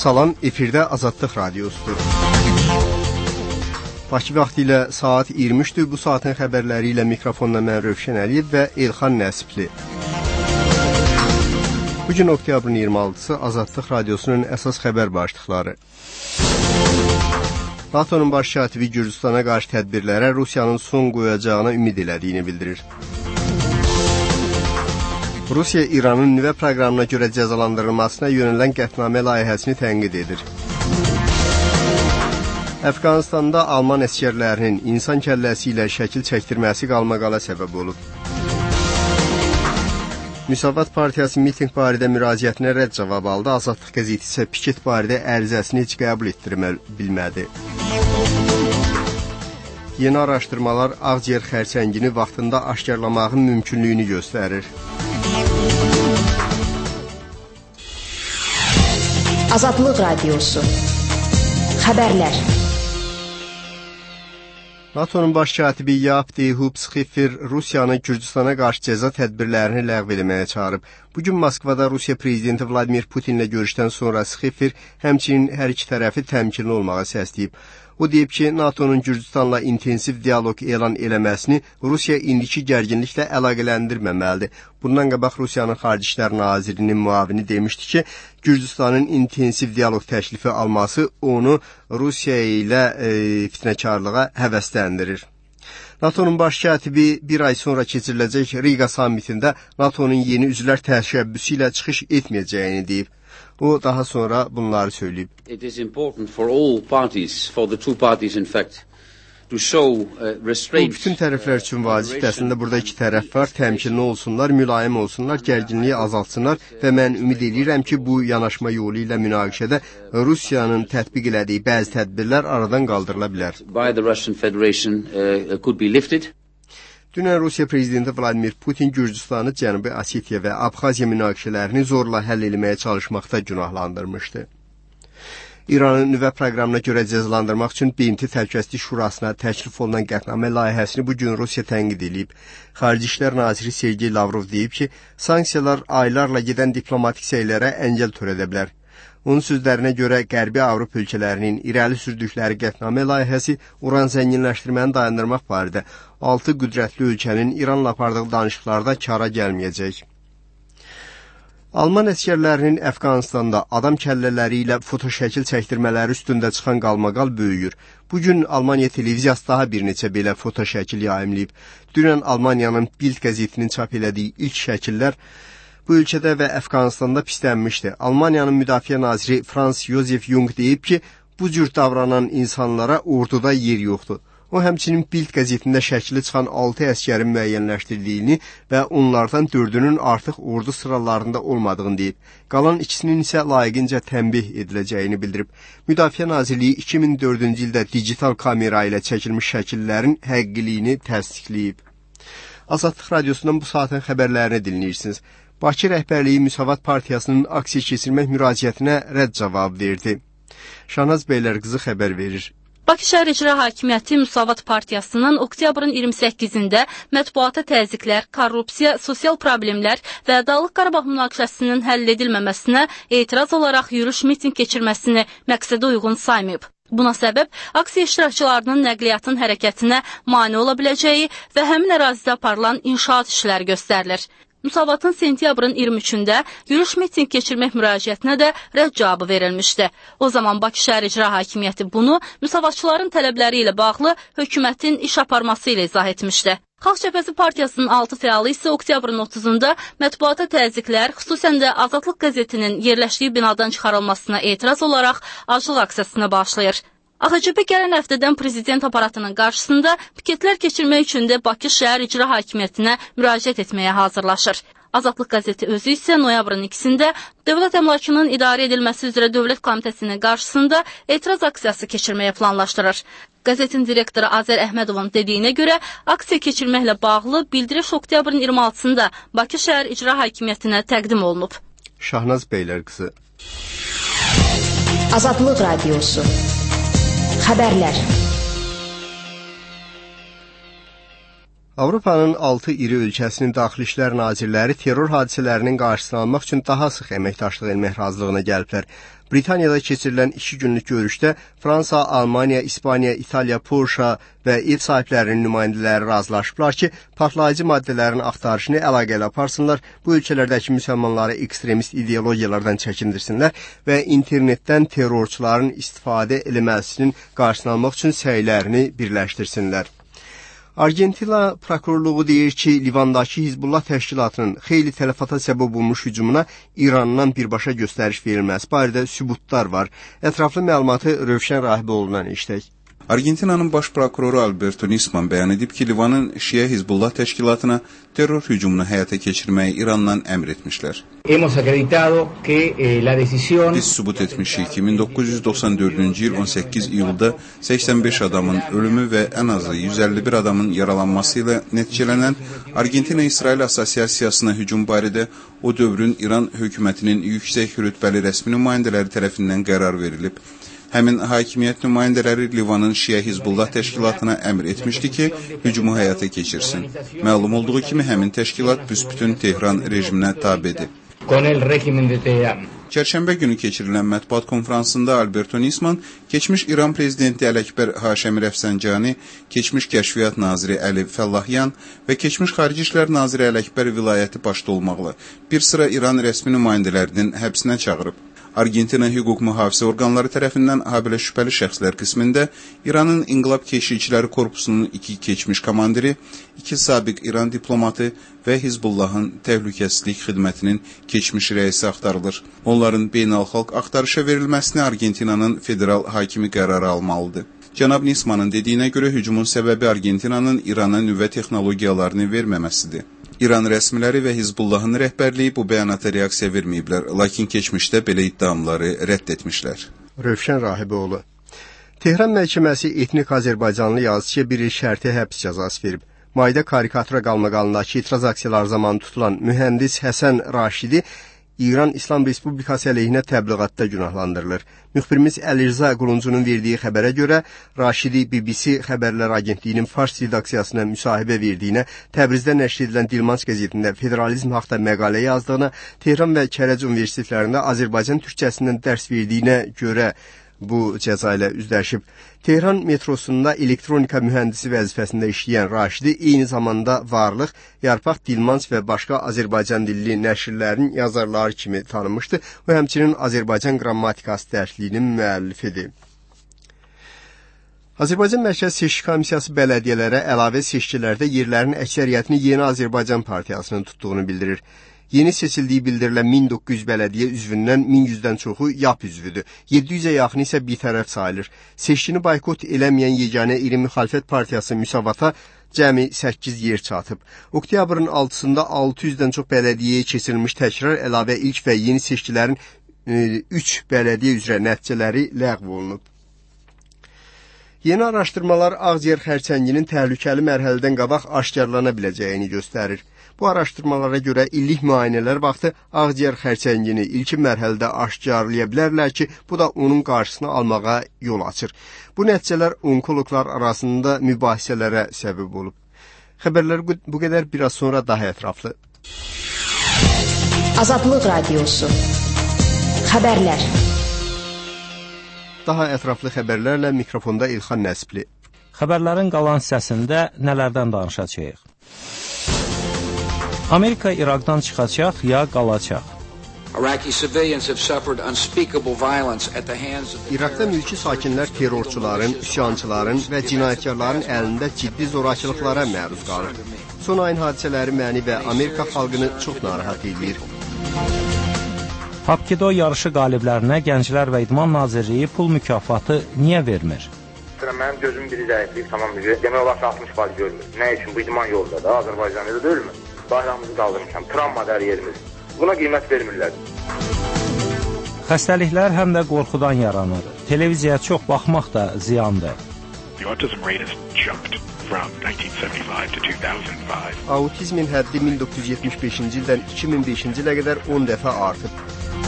Salam, efirdə Azadlıq Radiosudur. Bakı vaxtı ilə saat 23-dür. Bu saatin xəbərləri ilə mikrofonla mən Rövşən Əliyev və Elxan Nəsibli. Bugün oktyabrın 26-sı Azadlıq Radiosunun əsas xəbər başlıqları. NATO'nun baş katibi Gürcüstana qarşı tədbirlərə Rusiyanın son qoyacağına ümid elədiyini bildirir. Rusiya İranın nüvə proqramına görə cəzalandırılmasına yönələn qətnamə layihəsini tənqid edir. Əfqanistanda Alman əsgərlərinin insan kəlləsi ilə şəkil çəkdirməsi qalmaqala səbəb olub. Müsavat Partiyası miting barədə müraciətinə rədd cavab aldı. Azadlıq qəzeti isə piket barədə ərizəsini heç qəbul etdirmədi. Yeni araşdırmalar ağciyər xərçəngini vaxtında aşkarlamağın mümkünlüyünü göstərir. Azadlıq Radiosu. Xəbərlər. NATO'nun baş katibi Jaap de Hoop Scheffer Rusiyanı Gürcüstana qarşı cəza tədbirlərini ləğv etməyə çağırıb. Bugün Moskvada Rusiya prezidenti Vladimir Putinlə görüşdən sonra Scheffer həmçinin hər iki tərəfi təmkinli olmağa səsləyib. O deyib ki, NATO'nun Gürcüstanla intensiv dialoq elan eləməsini Rusiya indiki gərginliklə əlaqələndirməməlidir. Bundan qabaq Rusiyanın Xarici İşlər Nazirinin müavini demişdi ki, Gürcüstanın intensiv dialoq təklifi alması onu Rusiya ilə fitnəkarlığa həvəsləndirir. NATO'nun baş katibi bir ay sonra keçiriləcək Riga sammitində NATO'nun yeni üzvlər təşəbbüsü ilə çıxış etməyəcəyini deyib. O daha sonra bunları söyləyib. It is important for all parties, for the two parties in fact, to show restraint. Bütün tərəflər üçün vacibdir. Əslində burada iki tərəf var. Təmkinli olsunlar, mülayim olsunlar, gərginliyi azaltsınlar və mən ümid edirəm ki, bu yanaşma yolu ilə münaqişədə Rusiyanın tətbiq elədiyi bəzi tədbirlər aradan qaldırıla bilər. By the Russian Federation could be lifted. Dünən Rusiya prezidenti Vladimir Putin Gürcüstanı Cənubi Osetiya və Abxaziya münaqişələrini zorla həll etməyə çalışmaqda günahlandırmışdı. İranın nüvə proqramına görə cəzalandırmaq üçün BMT Təhlükəsizlik Şurasına təklif olunan qətnamə layihəsini bugün Rusiya tənqid edib. Xarici İşlər Naziri Sergey Lavrov deyib ki, sanksiyalar aylarla gedən diplomatik səylərə əngəl törədə bilər. Onun sözlərinə görə Qərbi Avropa ölkələrinin irəli sürdükləri qətnamə layihəsi uran zənginləşdirməni dayandırmaq barədə 6 qüdrətli ölkənin İranla apardığı danışıqlarda kara gəlməyəcək. Alman əsgərlərinin Əfqanistanda adam kəllələri ilə fotoşəkil çəkdirmələri üstündə çıxan qalmaqal böyüyür. Bugün Almaniya televiziyası daha bir neçə belə fotoşəkil yayımlayıb. Dünən Almaniyanın Bild qəzetinin çap elədiyi ilk şəkillər bu ölkədə və Əfqanistanda pislənmişdi. Almaniyanın müdafiə naziri Franz Josef Jung deyib ki, bu cür davranan insanlara orduda yer yoxdur. O həmçinin Bild qəzetində şəkili çıxan 6 əsgərin müəyyənləşdirdiyini və onlardan 4-ünün artıq ordu sıralarında olmadığını deyib. Qalan ikisinin isə layiqincə tənbih ediləcəyini bildirib. Müdafiə Nazirliyi 2004-cü ildə digital kamera ilə çəkilmiş şəkillərin həqiqiliyini təsdiqləyib. Azadlıq Radiosundan bu saatin xəbərlərini dinləyirsiniz. Bakı rəhbərliyi Müsavat Partiyasının aksiya keçirmək müraciətinə rədd cavab verdi. Şahnaz Beylərqızı xəbər verir. Bakı Şəhər İcra Hakimiyyəti Müsavat Partiyasının oktyabrın 28-də mətbuata təzyiqlər, korrupsiya, sosial problemlər və Dağlıq Qarabağ münaqişəsinin həll edilməməsinə etiraz olaraq yürüyüş miting keçirməsini məqsədə uyğun saymayıb. Buna səbəb aksiya iştirakçılarının nəqliyyatın hərəkətinə mane ola biləcəyi və həmin ərazidə aparılan inşaat işləri göstərilir. Müsavatın sentyabrın 23-də yürüyüş miting keçirmək müraciətinə də rədd cavabı verilmişdi. O zaman Bakı Şəhər İcra Hakimiyyəti bunu müsavatçıların tələbləri ilə bağlı hökumətin iş aparması ilə izah etmişdi. Xalq Cəbhəsi Partiyasının 6 fəalı isə oktyabrın 30-da mətbuata təzyiqlər, xüsusən də Azadlıq qəzetinin yerləşdiyi binadan çıxarılmasına etiraz olaraq aclıq aksiyasına başlayır. AXCP gələn həftədən prezident aparatının qarşısında piketlər keçirmək üçün də Bakı Şəhər İcra Hakimiyyətinə müraciət etməyə hazırlaşır. Azadlıq qəzeti özü isə noyabrın 2-də dövlət əmlakının idarə edilməsi üzrə Dövlət Komitəsinin qarşısında etiraz aksiyası keçirməyə planlaşdırır. Qəzetin direktoru Azər Əhmədovun dediyinə görə aksiya keçirməklə bağlı bildiriş oktyabrın 26-da Bakı Şəhər İcra Hakimiyyətinə təqdim olunub. Şahnaz Beylərqızı. Azadlıq Radiosu. Xəbərlər. Avropanın 6 iri ölkəsinin daxili işlər nazirləri terror hadisələrinin qarşısını almaq üçün daha sıx əməkdaşlıq etmək razılığına gəliblər. Britaniyada keçirilən 2 günlük görüşdə Fransa, Almaniya, İspaniya, İtaliya, Polşa və ev sahiblərinin nümayəndələri razılaşıblar ki, partlayıcı maddələrin axtarışını əlaqələ aparsınlar, bu ölkələrdəki müsəlmanları ekstremist ideologiyalardan çəkindirsinlər və internetdən terrorçuların istifadə eləməsinin qarşısını almaq üçün səylərini birləşdirsinlər. Argentina prokurorluğu deyir ki, Livandakı Hizbullah təşkilatının xeyli tələfata səbəb olmuş hücumuna İrandan birbaşa göstəriş verilməsi barədə sübutlar var. Ətraflı məlumatı Rövşən Rahiboğlu'ndan eşitək. Argentinanın baş prokuroru Alberto Nisman bəyan edib ki, Livanın Şiə Hizbullah təşkilatına terror hücumunu həyata keçirməyi İrandan əmr etmişlər. Biz sübut etmişik ki, 1994-cü il 18 iyulda 85 adamın ölümü və ən azı 151 adamın yaralanması ilə nəticələnən Argentina-İsrail Assosiasiyasına hücum barədə o dövrün İran hökumətinin yüksək rütbəli rəsmi nümayəndələri tərəfindən qərar verilib. Həmin hakimiyyət nümayəndələri Livanın Şiə Hizbullah təşkilatına əmr etmişdi ki, hücumu həyata keçirsin. Məlum olduğu kimi həmin təşkilat büsbütün Tehran rejiminə tabedir. Çərşənbə günü keçirilən mətbuat konfransında Alberto Nisman, keçmiş İran prezidenti Ələkbər Haşəmi Rəfsəncani, keçmiş Kəşfiyyat naziri Əli Fəllahyan və keçmiş Xarici İşlər naziri Ələkbər vilayəti başda olmaqla bir sıra İran rəsmi nümayəndələrinin həbsinə çağırıb. Argentina hüquq mühafizə orqanları tərəfindən habelə şübhəli şəxslər qismində İranın İnqilab Keşikçiləri Korpusunun 2 keçmiş komandiri, 2 sabiq İran diplomatı və Hizbullahın təhlükəsizlik xidmətinin keçmiş rəisi axtarılır. Onların beynəlxalq axtarışa verilməsini Argentinanın federal hakimi qərarı almalıdır. Cənab Nismanın dediyinə görə hücumun səbəbi Argentinanın İrana nüvə texnologiyalarını verməməsidir. İran rəsmiləri və Hizbullahın rəhbərliyi bu bəyanata reaksiya verməyiblər, lakin keçmişdə belə iddiamları rədd etmişlər. Rövşən Rahiboğlu. Tehran məhkəməsi etnik Azərbaycanlı yazıçıya bir il şərti həbs cəzası verib. Mayda karikatura qalmaqalındakı etiraz aksiyaları zamanı tutulan mühəndis Həsən Raşidi İran İslam Respublikası əleyhinə təbliğatda günahlandırılır. Müxbirimiz Əlirza Quluncunun verdiyi xəbərə görə Raşidi BBC Xəbərlər Agentliyinin Fars redaksiyasına müsahibə verdiyinə, Təbrizdə nəşr edilən Dilmanç qəzetində federalizm haqda məqalə yazdığına, Tehran və Kərəc universitetlərində Azərbaycan türkçəsindən dərs verdiyinə görə bu cəza ilə üzləşib. Tehran metrosunda elektronika mühəndisi vəzifəsində işləyən Raşidi eyni zamanda Varlıq, Yarpaq, Dilmanç və başqa Azərbaycan dilli nəşrlərin yazarları kimi tanınmışdı. O həmçinin Azərbaycan qrammatikası dərsliyinin müəllifidir. Azərbaycan Mərkəz Seçki Komissiyası bələdiyyələrə əlavə seçkilərdə yerlərin əksəriyyətini Yeni Azərbaycan Partiyasının tutduğunu bildirir. Yeni seçildiyi bildirilən 1900 bələdiyyə üzvündən 1100-dən çoxu YAP üzvüdür. 700-ə yaxın isə bitərəf sayılır. Seçkini boykot eləməyən yeganə iri müxalifət partiyası Müsavata cəmi 8 yer çatıb. Oktyabrın 6-sında 600-dən çox bələdiyyəyə keçirilmiş təkrar əlavə ilk və yeni seçkilərin 3 bələdiyyə üzrə nəticələri ləğv olunub. Yeni araşdırmalar ağciyər xərçənginin təhlükəli mərhələdən qabaq aşkarlana biləcəyini göstərir. Bu araşdırmalara görə illik müayinələr vaxtı ağciyər xərçəngini ilkin mərhələdə aşkarlaya bilərlər ki, bu da onun qarşısını almağa yol açır. Bu nəticələr onkoloqlar arasında mübahisələrə səbəb olub. Xəbərlər bu qədər, biraz sonra daha ətraflı. Azadlıq Radiosu. Xəbərlər. Daha ətraflı xəbərlərlə mikrofonda İlxan Nəsibli. Xəbərlərin qalan hissəsində nələrdən danışacağıq? Amerika İraqdan çıxacaq ya qalacaq? İraqda mülki sakinlər terrorçuların, üsyançıların və cinayətkarların əlində ciddi zorakılıqlara məruz qalır. Son ayın hadisələri məni və Amerika xalqını çox narahat edir. Hapkido yarışı qaliblərinə Gənclər və İdman Nazirliyi pul mükafatı niyə vermir? Mənim gözüm biri zəifliyib, tamam mücə. Demək olar 60% görmür. Nə üçün? Bu idman yolda da, Azərbaycan'da da ölmür. Bayrağımızı qaldırmışam, travmadır hər yerimiz. Buna qiymət vermirlər. Xəstəliklər həm də qorxudan yaranır. Televiziyaya çox baxmaq da ziyandır. Autizmin həddi 1975-ci ildən 2005-ci ilə qədər 10 dəfə artıb.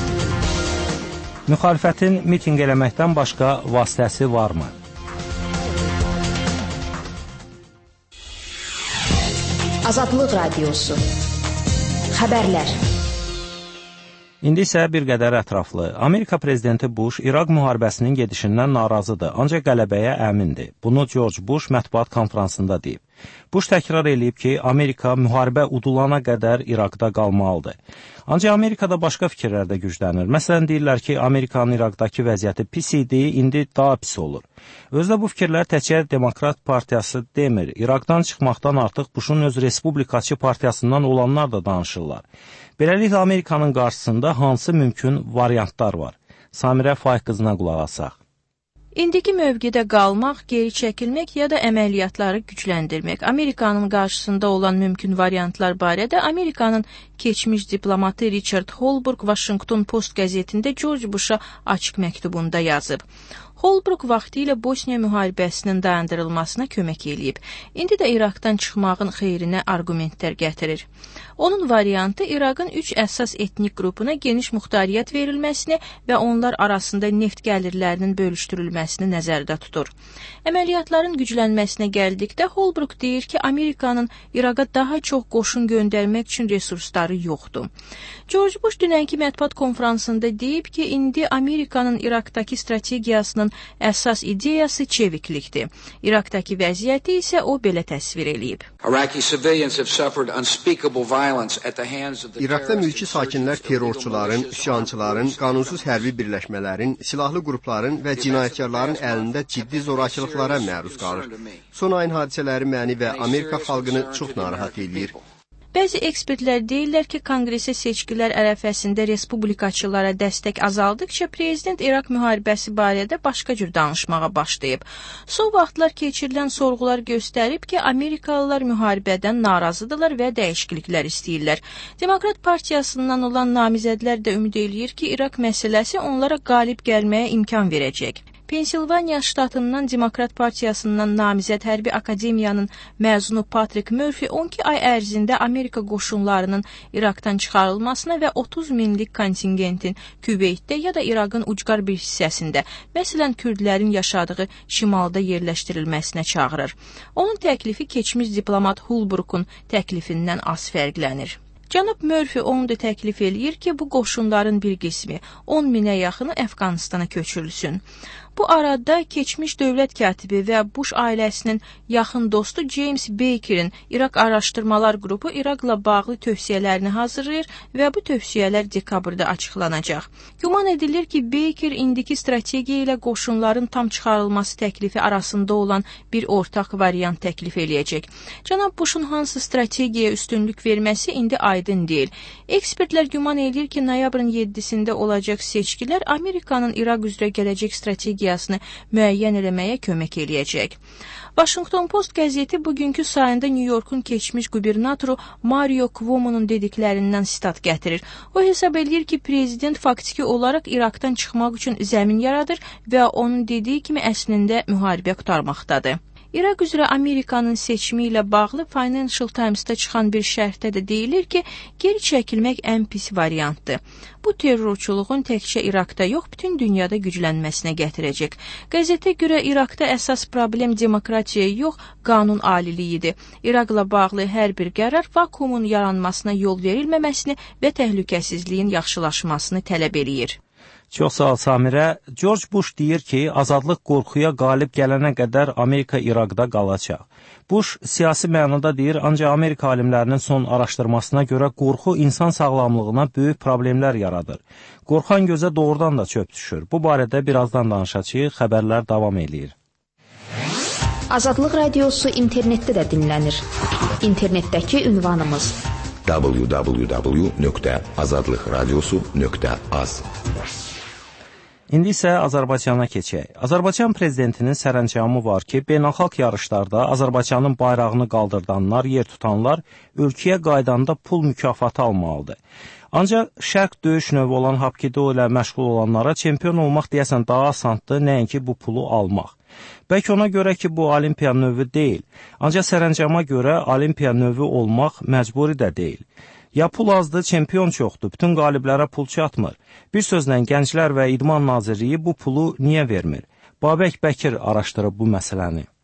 Müxalifətin mitinq eləməkdən başqa vasitəsi varmı? Azadlıq Radiosu. Xəbərlər. İndi isə bir qədər ətraflı. Amerika prezidenti Bush İraq müharibəsinin gedişindən narazıdır, ancaq qələbəyə əmindir. Bunu George Bush mətbuat konfransında deyib. Bush təkrar eləyib ki, Amerika müharibə udulana qədər İraqda qalmalıdır. Ancaq Amerikada başqa fikirlər də güclənir. Məsələn, deyirlər ki, Amerikanın İraqdakı vəziyyəti pis idi, indi daha pis olur. Özdə bu fikirlər təkcə Demokrat partiyası demir. İraqdan çıxmaqdan artıq Bushun öz Respublikaçı partiyasından olanlar da danışırlar. Beləliklə, Amerikanın qarşısında hansı mümkün variantlar var? Samirə Faiq qızına qulaq asaq. İndiki mövqedə qalmaq, geri çəkilmək ya da əməliyyatları gücləndirmək. Amerikanın qarşısında olan mümkün variantlar barədə Amerikanın keçmiş diplomatı Richard Holbrooke Washington Post qəzetində George Bush'a açıq məktubunda yazıb. Holbrooke vaxtilə Bosniya müharibəsinin dayandırılmasına kömək eləyib. İndi də İraqdan çıxmağın xeyrinə arqumentlər gətirir. Onun variantı İraqın 3 əsas etnik qrupuna geniş muxtariyyət verilməsini və onlar arasında neft gəlirlərinin bölüşdürülməsini nəzərdə tutur. Əməliyyatların güclənməsinə gəldikdə Holbrooke deyir ki, Amerikanın İraqa daha çox qoşun göndərmək üçün resursları yoxdur. George Bush dünənki mətbuat konfransında deyib ki, indi Amerikanın İraqdakı strategiyasının əsas ideyası çeviklikdir. İraqdakı vəziyyəti isə o belə təsvir eləyib. İraqda mülki sakinlər terrorçuların, üsyançıların, qanunsuz hərbi birləşmələrin, silahlı qrupların və cinayətkarların əlində ciddi zorakılıqlara məruz qalır. Son ayın hadisələri məni və Amerika xalqını çox narahat edir. Bəzi ekspertlər deyirlər ki, konqresə seçkilər ərəfəsində respublikaçılara dəstək azaldıkca prezident İraq müharibəsi barədə başqa cür danışmağa başlayıb. Son vaxtlar keçirilən sorğular göstərib ki, Amerikalılar müharibədən narazıdırlar və dəyişikliklər istəyirlər. Demokrat partiyasından olan namizədlər də ümid eləyir ki, İraq məsələsi onlara qalib gəlməyə imkan verəcək. Pensilvaniya ştatından Demokrat partiyasından namizəd hərbi akademiyanın məzunu Patrick Murphy 12 ay ərzində Amerika qoşunlarının İraqdan çıxarılmasına və 30 minlik kontingentin Küveytdə ya da İraqın ucqar bir hissəsində, məsələn, Kürdlərin yaşadığı şimalda yerləşdirilməsinə çağırır. Onun təklifi keçmiş diplomat Holbrooke'un təklifindən az fərqlənir. Cənab Murphy onu da təklif eləyir ki, bu qoşunların bir qismi 10 minə yaxını Əfqanistana köçürülsün. Bu arada keçmiş dövlət katibi və Bush ailəsinin yaxın dostu James Baker'in İraq Araşdırmalar Qrupu İraqla bağlı tövsiyələrini hazırlayır və bu tövsiyələr dekabrda açıqlanacaq. Güman edilir ki, Baker indiki strategiya ilə qoşunların tam çıxarılması təklifi arasında olan bir ortaq variant təklif eləyəcək. Cənab Bush'un hansı strategiyaya üstünlük verməsi indi aydın deyil. Ekspertlər güman edir ki, noyabrın 7-sində olacaq seçkilər Amerikanın İraq üzrə gələcək strategiyasını müəyyən eləməyə kömək eləyəcək. Washington Post qəzeti bugünkü sayında New York'un keçmiş qubernatoru Mario Cuomo'nun dediklərindən sitat gətirir. O hesab edir ki, prezident faktiki olaraq İraqdan çıxmaq üçün zəmin yaradır və onun dediyi kimi əslində müharibə qurtarmaqdadır. İraq üzrə Amerikanın seçimi ilə bağlı Financial Times'da çıxan bir şərhdə də deyilir ki, geri çəkilmək ən pis variantdır. Bu terrorçuluğun təkcə İraqda yox, bütün dünyada güclənməsinə gətirəcək. Qəzetə görə İraqda əsas problem demokratiya yox, qanun aliliyidir. İraqla bağlı hər bir qərar vakuumun yaranmasına yol verilməməsini və təhlükəsizliyin yaxşılaşmasını tələb eləyir. Çox sağ ol Samirə. George Bush deyir ki, azadlıq qorxuya qalib gələnə qədər Amerika İraqda qalacaq. Bush siyasi mənada deyir, ancaq Amerika alimlərinin son araşdırmasına görə qorxu insan sağlamlığına böyük problemlər yaradır. Qorxan gözə doğrudan da çöp düşür. Bu barədə birazdan danışacağıq, xəbərlər davam eləyir. Azadlıq Radiosu internetdə də dinlənir. İnternetdəki ünvanımız www.azadlıqradiosu.az. İndi isə Azərbaycana keçək. Azərbaycan prezidentinin sərəncamı var ki, beynəlxalq yarışlarda Azərbaycanın bayrağını qaldırdanlar, yer tutanlar ölkəyə qaydanda pul mükafatı almalıdır. Ancaq şərq döyüş növü olan Hapkido ilə məşğul olanlara çempion olmaq deyəsən daha asandır, nəinki bu pulu almaq. Bəlkə ona görə ki, bu olimpiya növü deyil. Ancaq sərəncama görə olimpiya növü olmaq məcburi də deyil. Ya pul azdır, çempion çoxdur, bütün qaliblərə pul çatmır. Bir sözlə, Gənclər və İdman Nazirliyi bu pulu niyə vermir? Babək Bəkir araşdırıb bu məsələni.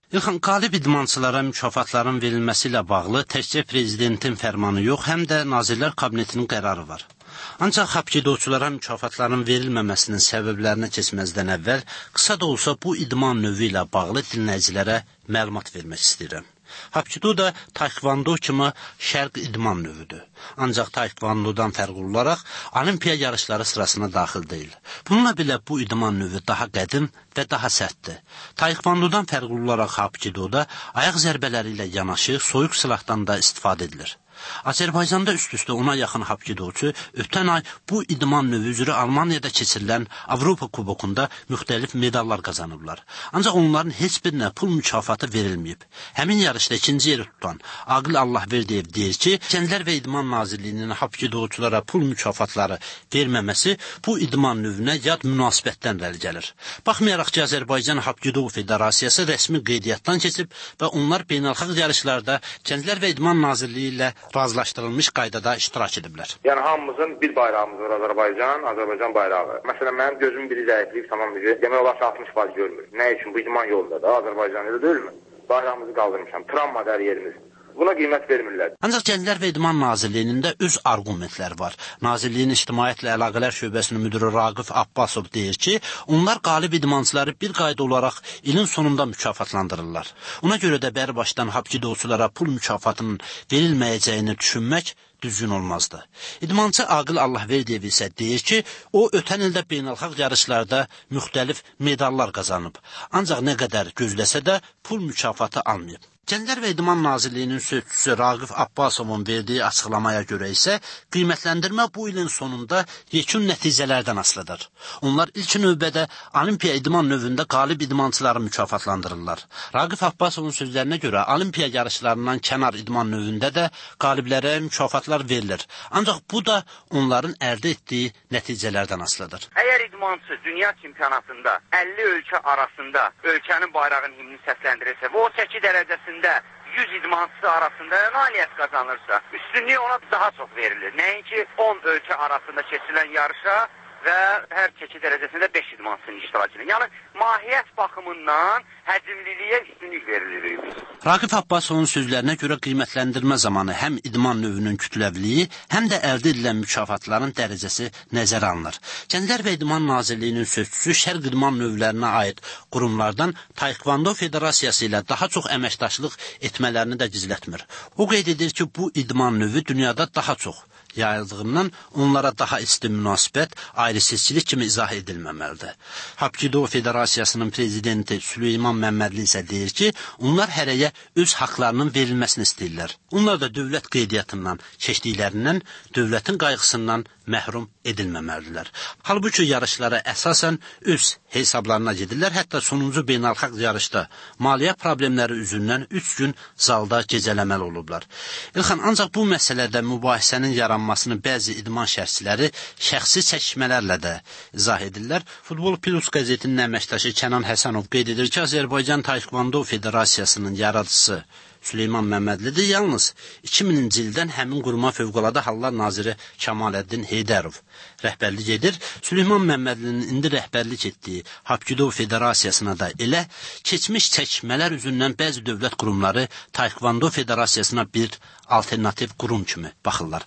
İlxan, qalib idmançılara mükafatların verilməsi ilə bağlı təkcə prezidentin fərmanı yox, həm də Nazirlər Kabinetinin qərarı var. Ancaq hapkidoçulara mükafatların verilməməsinin səbəblərinə keçməzdən əvvəl qısa da olsa bu idman növü ilə bağlı dinləyicilərə məlumat vermək istəyirəm. Hapkido da taekvondo kimi şərq idman növüdür. Ancaq taekvondodan fərqli olaraq olimpiya yarışları sırasına daxil deyil. Bununla belə bu idman növü daha qədim və daha sərtdir. Taekvondodan fərqli olaraq hapkidoda ayaq zərbələri ilə yanaşı soyuq silahdan da istifadə edilir. Azərbaycanda üst-üstə ona yaxın hapkidoçu ötən ay bu idman növü üzrə Almaniyada keçirilən Avropa kubokunda müxtəlif medallar qazanıblar. Ancaq onların heç birinə pul mükafatı verilməyib. Həmin yarışda ikinci yeri tutan Aqil Allahverdiyev deyir ki, Gənclər və İdman Nazirliyinin hapkidoçulara pul mükafatları verməməsi bu idman növünə yad münasibətdən irəli gəlir. Baxmayaraq ki, Azərbaycan Hapkido Federasiyası rəsmi qeydiyyatdan keçib və onlar beynəlxalq yarışlarda Gənclər və İdman Nazirliyi ilə razılaşdırılmış qaydada iştirak ediblər. Yəni hamımızın bir bayrağımız var, Azərbaycan bayrağı. Məsələn, mənim gözümün biri zəifliyib, tamam bir demək olar 60% görmür. Nə üçün? Bu idman yolunda da Azərbaycanda deyilmi? Bayrağımızı qaldırmışam, travmadır hər yerimiz. Buna qiymət vermirlər. Ancaq Gənclər və İdman Nazirliyinin də öz arqumentləri var. Nazirliyin İctimaiyyətlə Əlaqələr Şöbəsinin müdürü Raqif Abbasov deyir ki, onlar qalib idmançıları bir qayda olaraq ilin sonunda mükafatlandırırlar. Ona görə də bəri başdan hapkidoçulara pul mükafatının verilməyəcəyini düşünmək düzgün olmazdı. İdmançı Aqil Allahverdiyev isə deyir ki, o ötən ildə beynəlxalq yarışlarda müxtəlif medallar qazanıb. Ancaq nə qədər gözləsə də pul mükafatı almayıb. Gənclər və İdman Nazirliyinin sözçüsü Raqif Abbasovun verdiyi açıqlamaya görə isə qiymətləndirmə bu ilin sonunda yekun nəticələrdən asılıdır. Onlar ilk növbədə Olimpiya idman növündə qalib idmançıları mükafatlandırırlar. Raqif Abbasovun sözlərinə görə Olimpiya yarışlarından kənar idman növündə də qaliblərə mükafatlar verilir. Ancaq bu da onların əldə etdiyi nəticələrdən asılıdır. Əgər idmançı dünya çempionatında 50 ölkə arasında ölkənin bayrağının himnini səsləndirirsə və o çəki dərəcəsində 100 idmançısı arasında nailiyyət qazanırsa, üstünlük ona daha çox verilir. Nəinki 10 ölkə arasında keçirilən yarışa və hər çəki dərəcəsində 5 idmançının iştirak edir. Yəni, mahiyyət baxımından həcmliliyə üstünlük verilir. Raqif Abbasovun sözlərinə görə qiymətləndirmə zamanı həm idman növünün kütləvliyi, həm də əldə edilən mükafatların dərəcəsi nəzərə alınır. Gənclər və İdman Nazirliyinin sözçüsü şərq idman növlərinə aid qurumlardan Taekvondo Federasiyası ilə daha çox əməkdaşlıq etmələrini də gizlətmir. O qeyd edir ki, bu idman növü dünyada daha çox yayıldığından onlara daha isti münasibət, ayrı-seçkilik kimi izah edilməməlidir. Hapkido Federasiyasının prezidenti Süleyman Məmmədli isə deyir ki, onlar hərəyə öz haqlarının verilməsini istəyirlər. Onlar da dövlət qeydiyyatından keçdiklərindən, dövlətin qayğısından məhrum edilməməlidirlər. Halbuki yarışlara əsasən öz hesablarına gedirlər, hətta sonuncu beynəlxalq yarışda maliyyə problemləri üzündən 3 gün zalda gecələməli olublar. İlxan, ancaq bu məsələdə mübahisənin yaranmasını bəzi idman şərhçiləri şəxsi çəkişmələrlə də izah edirlər. Futbol Plus qəzetinin əməkdaşı Kənan Həsənov qeyd edir ki, Azərbaycan Taekvondo Federasiyasının yaradıcısı Süleyman Məmmədlidir. Yalnız 2000-ci ildən həmin quruma Fövqəladə Hallar Naziri Kamaləddin Heydərov rəhbərlik edir. Süleyman Məmmədlinin indi rəhbərlik etdiyi Hapkido Federasiyasına da elə keçmiş çəkmələr üzündən bəzi dövlət qurumları Taekvondo Federasiyasına bir alternativ qurum kimi baxırlar.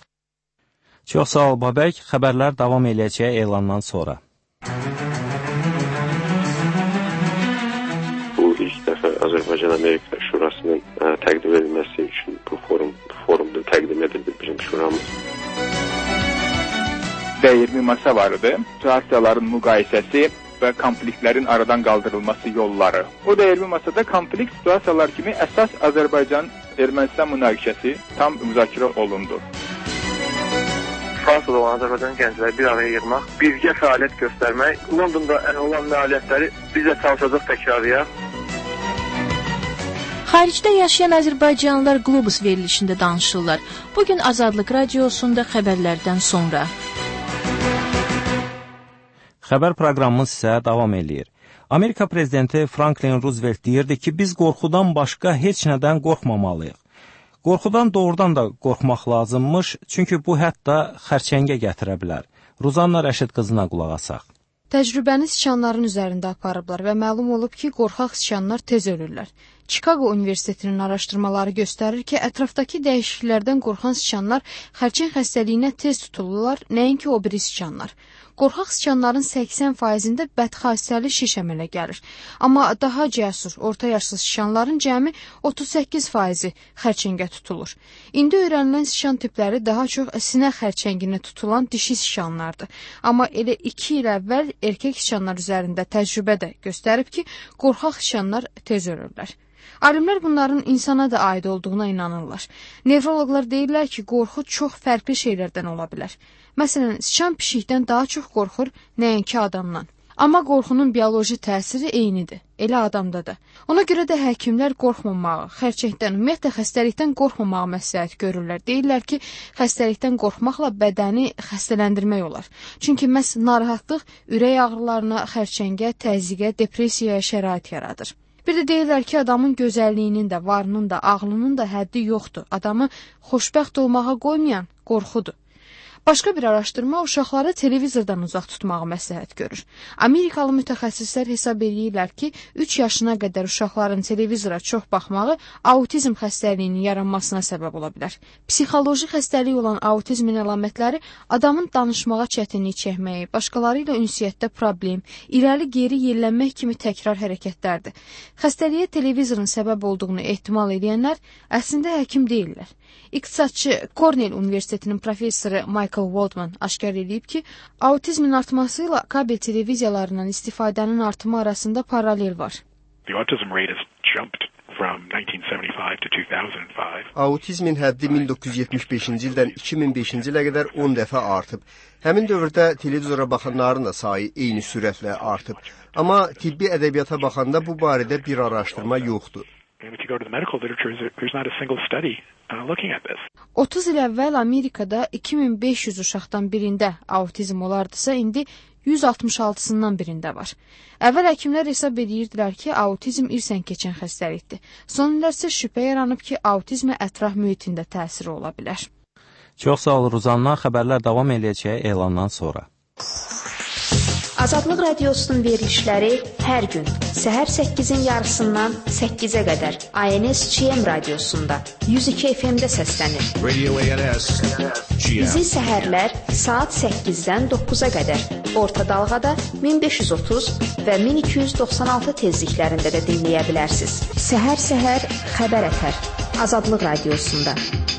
Çox sağ ol Babək. Xəbərlər davam edəcək elandan sonra. Azərbaycan-Amerika Şurasının təqdim edilməsi üçün bu forumda təqdim edildi bizim şuramız. Dəyirmi masa vardı. Situasiyaların müqayisəsi və konfliktlərin aradan qaldırılması yolları. O dəyirmi masada konflikt situasiyalar kimi əsas Azərbaycan-Ermənistan münaqişəsi tam müzakirə olundu. Fransada olan Azərbaycan gəncləri bir araya yığmaq, birgə fəaliyyət göstərmək, Londonda olan nailiyyətləri biz də çalışacaq təkrarlayaq. Xaricdə yaşayan Azərbaycanlılar Qlobus verilişində danışırlar. Bugün Azadlıq Radiosunda xəbərlərdən sonra. Xəbər proqramımız isə davam edir. Amerika prezidenti Franklin Roosevelt deyirdi ki, biz qorxudan başqa heç nədən qorxmamalıyıq. Qorxudan doğrudan da qorxmaq lazımmış, çünki bu hətta xərçəngə gətirə bilər. Ruzanna Rəşid qızına qulaq asaq. Təcrübəni siçanların üzərində aparıblar və məlum olub ki, qorxaq siçanlar tez ölürlər. Chicago Universitetinin araşdırmaları göstərir ki, ətrafdakı dəyişikliklərdən qorxan siçanlar xərçəng xəstəliyinə tez tutulurlar, nəinki o biri siçanlar. Qorxaq siçanların 80%-də bədxassəli şiş əmələ gəlir. Amma daha cəsur, orta yaşlı siçanların cəmi 38%-i xərçəngə tutulur. İndi öyrənilən siçan tipləri daha çox sinə xərçənginə tutulan dişi siçanlardır. Amma elə 2 il əvvəl erkək siçanlar üzərində təcrübə də göstərib ki, qorxaq siçanlar tez ölürlər. Alimlər bunların insana da aid olduğuna inanırlar. Nevroloqlar deyirlər ki, qorxu çox fərqli şeylərdən ola bilər. Məsələn, siçan pişikdən daha çox qorxur, nəinki adamdan. Amma qorxunun bioloji təsiri eynidir, elə adamda da. Ona görə də həkimlər qorxmamağı, xərçəngdən, ümumiyyətlə xəstəlikdən qorxmamağı məsləhət görürlər. Deyirlər ki, xəstəlikdən qorxmaqla bədəni xəstələndirmək olar. Çünki məhz narahatlıq ürək ağrılarına, xərçəngə, təzyiqə, depressiyaya şərait yaradır. Bir də deyirlər ki, adamın gözəlliyinin də, varının da, ağlının da həddi yoxdur. Adamı xoşbəxt olmağa qoymayan qorxudur. Başqa bir araşdırma uşaqları televizordan uzaq tutmağı məsləhət görür. Amerikalı mütəxəssislər hesab edirlər ki, 3 yaşına qədər uşaqların televizora çox baxmağı autizm xəstəliyinin yaranmasına səbəb ola bilər. Psixoloji xəstəlik olan autizmin əlamətləri adamın danışmağa çətinlik çəkməyi, başqaları ilə ünsiyyətdə problem, irəli-geri yellənmək kimi təkrar hərəkətlərdir. Xəstəliyə televizorun səbəb olduğunu ehtimal edənlər əslində həkim deyirlər. İqtisadçı Cornell Universitetinin professoru Michael Waldman aşkar edib ki, autizmin artması ilə kabel televiziyalarından istifadənin artımı arasında paralel var. Autizmin həddi 1975-ci ildən 2005-ci ilə qədər 10 dəfə artıb. Həmin dövrdə televizora baxanların da sayı eyni sürətlə artıb. Amma tibbi ədəbiyyata baxanda bu barədə bir araşdırma yoxdur. 30 il əvvəl Amerikada 2500 uşaqdan birində autizm olardısa, indi 166-sından birində var. Əvvəl həkimlər hesab edirdilər ki, autizm irsən keçən xəstəlikdir. Son illər isə şübhə yaranıb ki, autizmə ətraf mühitində təsiri ola bilər. Çox sağ ol Ruzanna, xəbərlər davam edəcək elandan sonra. Azadlıq Radiosunun verilişləri hər gün səhər 8-in yarısından 8-ə qədər ANS-CM radiosunda 102 FM-də səslənir. Bizi səhərlər saat 8-dən 9-a qədər orta dalğada 1530 və 1296 tezliklərində də dinləyə bilərsiniz. Səhər xəbər ətər Azadlıq Radiosunda.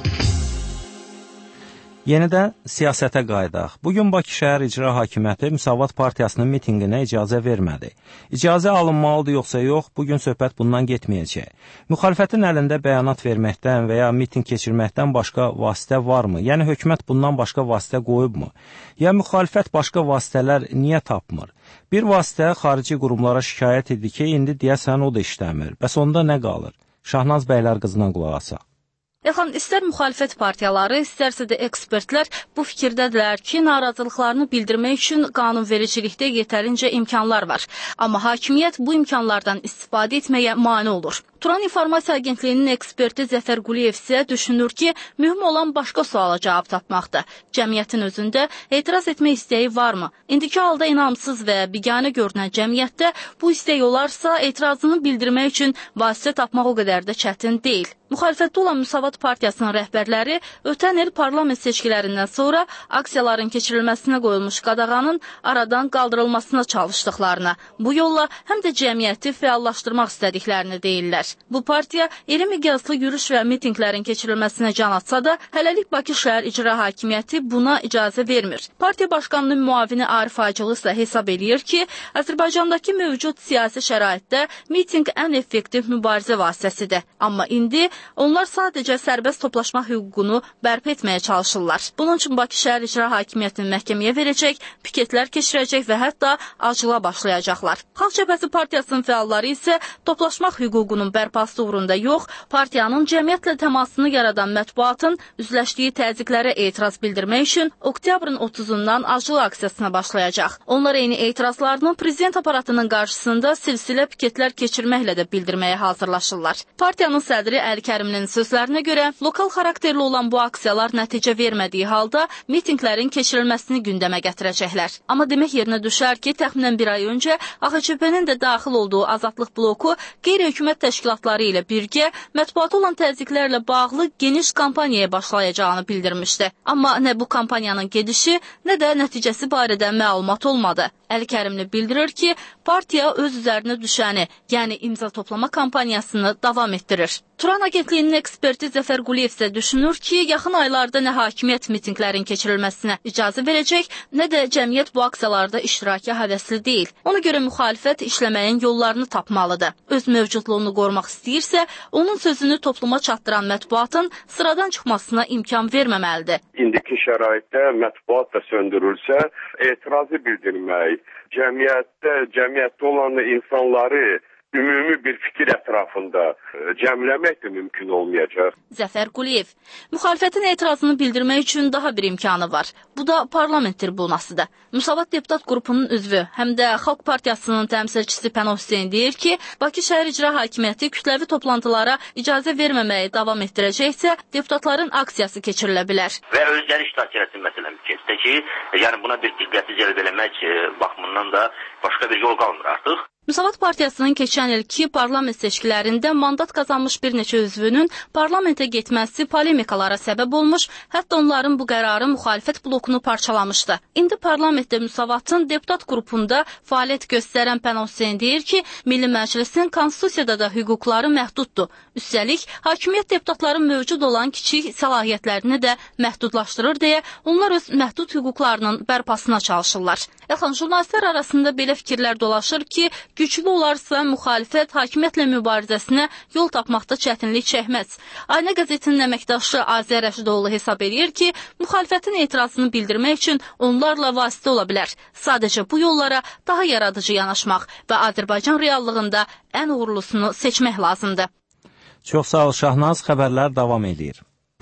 Yenidən siyasətə qayıdaq. Bugün Bakı şəhər İcra Hakimiyyəti Müsavat Partiyasının mitinqinə icazə vermədi. İcazə alınmalıdır yoxsa yox, bugün söhbət bundan getməyəcək. Müxalifətin əlində bəyanat verməkdən və ya mitinq keçirməkdən başqa vasitə varmı? Yəni hökumət bundan başqa vasitə qoyubmu? Ya müxalifət başqa vasitələr niyə tapmır? Bir vasitə xarici qurumlara şikayət edir ki, indi deyəsən o da işləmir. Bəs onda nə qalır? Şahnaz bəylər qızından qulaq asaq. Elxan, istər müxalifət partiyaları, istərsə də ekspertlər bu fikirdədirlər ki, narazılıqlarını bildirmək üçün qanunvericilikdə yetərincə imkanlar var. Amma hakimiyyət bu imkanlardan istifadə etməyə mane olur. Turan İnformasiya Agentliyinin eksperti Zəfər Quliyev isə düşünür ki, mühüm olan başqa suala cavab tapmaqdır. Cəmiyyətin özündə etiraz etmək istəyi varmı? İndiki halda inamsız və biganə görünən cəmiyyətdə bu istək olarsa, etirazını bildirmək üçün vasitə tapmaq o qədər də çətin deyil. Müxalifətdə olan Müsavat Partiyasının rəhbərləri ötən il parlament seçkilərindən sonra aksiyaların keçirilməsinə qoyulmuş qadağanın aradan qaldırılmasına çalışdıqlarına, bu yolla həm də cəmiyyəti fəallaşdırmaq istədiklərini deyirlər. Bu partiya iri miqyaslı yürüş və mitinqlərin keçirilməsinə can atsa da, hələlik Bakı şəhər İcra Hakimiyyəti buna icazə vermir. Partiya başqanının müavini Arif Acılı isə hesab edir ki, Azərbaycandakı mövcud siyasi şəraitdə mitinq ən effektiv mübarizə vasitəsidir. Amma indi onlar sadəcə sərbəst toplaşma hüququnu bərpa etməyə çalışırlar. Bunun üçün Bakı şəhər İcra Hakimiyyətinin məhkəməyə verəcək, piketlər keçirəcək və hətta acıla başlayacaqlar. Xalq Cəbhəsi Partiyasının fəalları isə toplaşmaq hüququnun bərpa bərpası uğrunda yox, partiyanın cəmiyyətlə təmasını yaradan mətbuatın üzləşdiyi təzyiqlərə etiraz bildirmək üçün oktyabrın 30-undan acılı aksiyasına başlayacaq. Onlar eyni etirazlarını prezident aparatının qarşısında silsilə piketlər keçirməklə də bildirməyə hazırlaşırlar. Partiyanın sədri Əli Kərimlinin sözlərinə görə, lokal xarakterli olan bu aksiyalar nəticə vermədiyi halda mitinqlərin keçirilməsini gündəmə gətirəcəklər. Amma demək yerinə düşər ki, təxminən bir ay öncə AXÇP-nin də daxil olduğu Azadlıq bloku qeyri-hökumət təşkilatları ilə birgə mətbuata olan təzyiqlərlə bağlı geniş kampaniyaya başlayacağını bildirmişdi. Amma nə bu kampaniyanın gedişi, nə də nəticəsi barədə məlumat olmadı. Əli Kərimli bildirir ki, partiya öz üzərinə düşəni, yəni imza toplama kampaniyasını davam etdirir. Turan Agentliyinin eksperti Zəfər Quliyev isə düşünür ki, yaxın aylarda nə hakimiyyət mitinqlərin keçirilməsinə icazə verəcək, nə də cəmiyyət bu aksiyalarda iştiraka həvəsli deyil. Ona görə müxalifət işləməyin yollarını tapmalıdır. Öz mövcudluğunu qorumaq istəyirsə, onun sözünü topluma çatdıran mətbuatın sıradan çıxmasına imkan verməməlidir. İndiki şəraitdə mətbuat da söndürülsə, etirazı bildirmək, cəmiyyətdə olan insanları ümumi bir fikir ətrafında cəmləmək də mümkün olmayacaq. Zəfər Quliyev, müxalifətin etirazını bildirmək üçün daha bir imkanı var. Bu da parlament tribunasıdır. Müsavat deputat qrupunun üzvü, həm də Xalq Partiyasının təmsilçisi Pənah Hüseyn deyir ki, Bakı Şəhər İcra Hakimiyyəti kütləvi toplantılara icazə verməməyi davam etdirəcəksə, deputatların aksiyası keçirilə bilər. Və özləri iştirak etsin məsələn keçdə ki, yəni buna bir diqqəti cəlb eləmək baxımından da başqa bir yol qalmır artıq. Müsavat Partiyasının keçən ilki parlament seçkilərində mandat qazanmış bir neçə üzvünün parlamentə getməsi polemikalara səbəb olmuş, hətta onların bu qərarı müxalifət blokunu parçalamışdı. İndi parlamentdə Müsavatın deputat qrupunda fəaliyyət göstərən Pənah Hüseyn deyir ki, Milli Məclisin konstitusiyada da hüquqları məhduddur. Üstəlik, hakimiyyət deputatların mövcud olan kiçik səlahiyyətlərini də məhdudlaşdırır deyə onlar öz məhdud hüquqlarının bərpasına çalışırlar. Yaxın jurnalistlər arasında belə fikirlər dolaşır ki, güclü olarsa müxalifət hakimiyyətlə mübarizəsinə yol tapmaqda çətinlik çəkməz. Aynə qəzetinin əməkdaşı Azər Rəşidoğlu hesab edir ki, müxalifətin etirazını bildirmək üçün onlarla vasitə ola bilər. Sadəcə bu yollara daha yaradıcı yanaşmaq və Azərbaycan reallığında ən uğurlusunu seçmək lazımdır. Çox sağ ol Şahnaz, xəbərlər davam edir.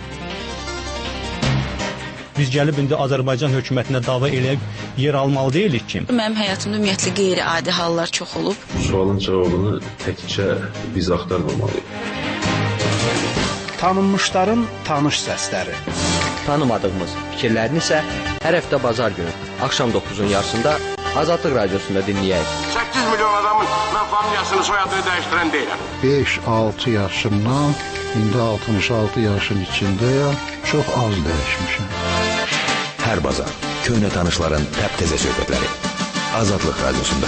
Biz gəlib indi Azərbaycan hökumətinə dava eləyib yer almalı deyilik ki. Mənim həyatımda ümumiyyətlə qeyri-adi hallar çox olub. Sualın cavabını təkcə biz axtarmamalıyıq. Tanınmışların tanış səsləri. Tanımadığımız fikirlərini isə hər həftə bazar günü axşam 9-un yarısında Azadlıq Radiosunda dinləyək. 8 milyon adamın mən familiyasını, soyadını dəyişdirən deyiləm. 5-6 yaşımdan indi 66 yaşın içindəyəm, çox az dəyişmişəm. Hər bazar köhnə tanışların təptəzə söhbətləri Azadlıq Radiosunda.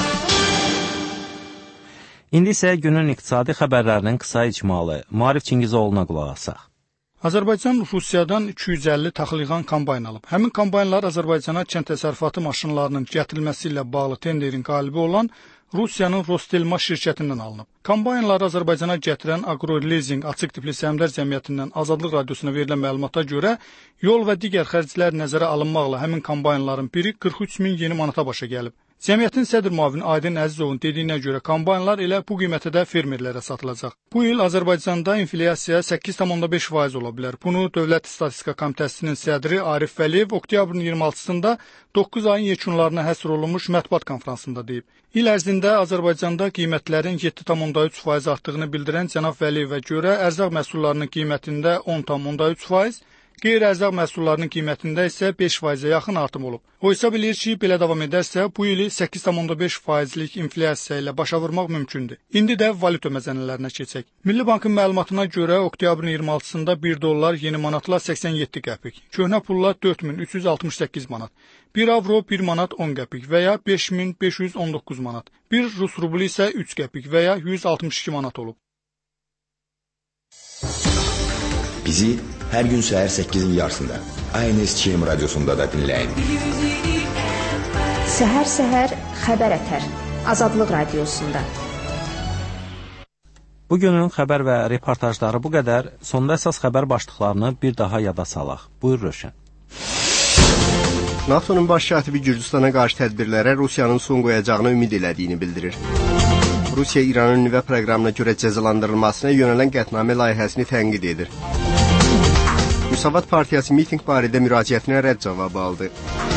İndi isə günün iqtisadi xəbərlərinin qısa icmalı. Maarif Çingizoğlu'na qulaq asaq. Azərbaycan Rusiyadan 250 taxılyığan kombayn alıb. Həmin kombaynlar Azərbaycana kənd təsərrüfatı maşınlarının gətirilməsi ilə bağlı tenderin qalibi olan Rusiyanın Rostelma şirkətindən alınıb. Kombaynları Azərbaycana gətirən Agrolizing açıq tipli səhmdar cəmiyyətindən Azadlıq Radiosuna verilən məlumata görə yol və digər xərclər nəzərə alınmaqla həmin kombaynların biri 43 min yeni manata başa gəlib. Cəmiyyətin sədr müavini Aydın Əzizovun dediyinə görə kombaynlar elə bu qiymətə də fermerlərə satılacaq. Bu il Azərbaycanda inflyasiya 8,5% ola bilər. Bunu Dövlət Statistika Komitəsinin sədri Arif Vəliyev oktyabrın 26-sında 9 ayın yekunlarına həsr olunmuş mətbuat konfransında deyib. İl ərzində Azərbaycanda qiymətlərin 7,3% artdığını bildirən cənab Vəliyevə görə ərzaq məhsullarının qiymətində 10,3%, qeyri-ərzaq məhsullarının qiymətində isə 5%-ə yaxın artım olub. O hesab edir ki, belə davam edərsə, bu ili 8,5%lik inflyasiya ilə başa vurmaq mümkündür. İndi də valyuta məzənələrinə keçək. Milli Bankın məlumatına görə oktyabrın 26-sında 1 dollar yeni manatla 87 qəpik, köhnə pulla 4368 manat, 1 avro 1 manat 10 qəpik və ya 5519 manat, 1 Rus rublu isə 3 qəpik və ya 162 manat olub. Bizi hər gün səhər 8-in yarısında ANS-ÇM radiosunda da dinləyin. Səhər-səhər xəbər ətər Azadlıq Radiosunda. Bugünün xəbər və reportajları bu qədər. Sonda əsas xəbər başlıqlarını bir daha yada salaq. Buyur Röşən. NATO'nun baş katibi Gürcüstana qarşı tədbirlərə Rusiyanın son qoyacağını ümid elədiyini bildirir. Rusiya İranın nüvə proqramına görə cəzalandırılmasına yönələn qətnamə layihəsini tənqid edir. Müsavat Partiyası mitinq barədə müraciətinə rədd cavabı aldı.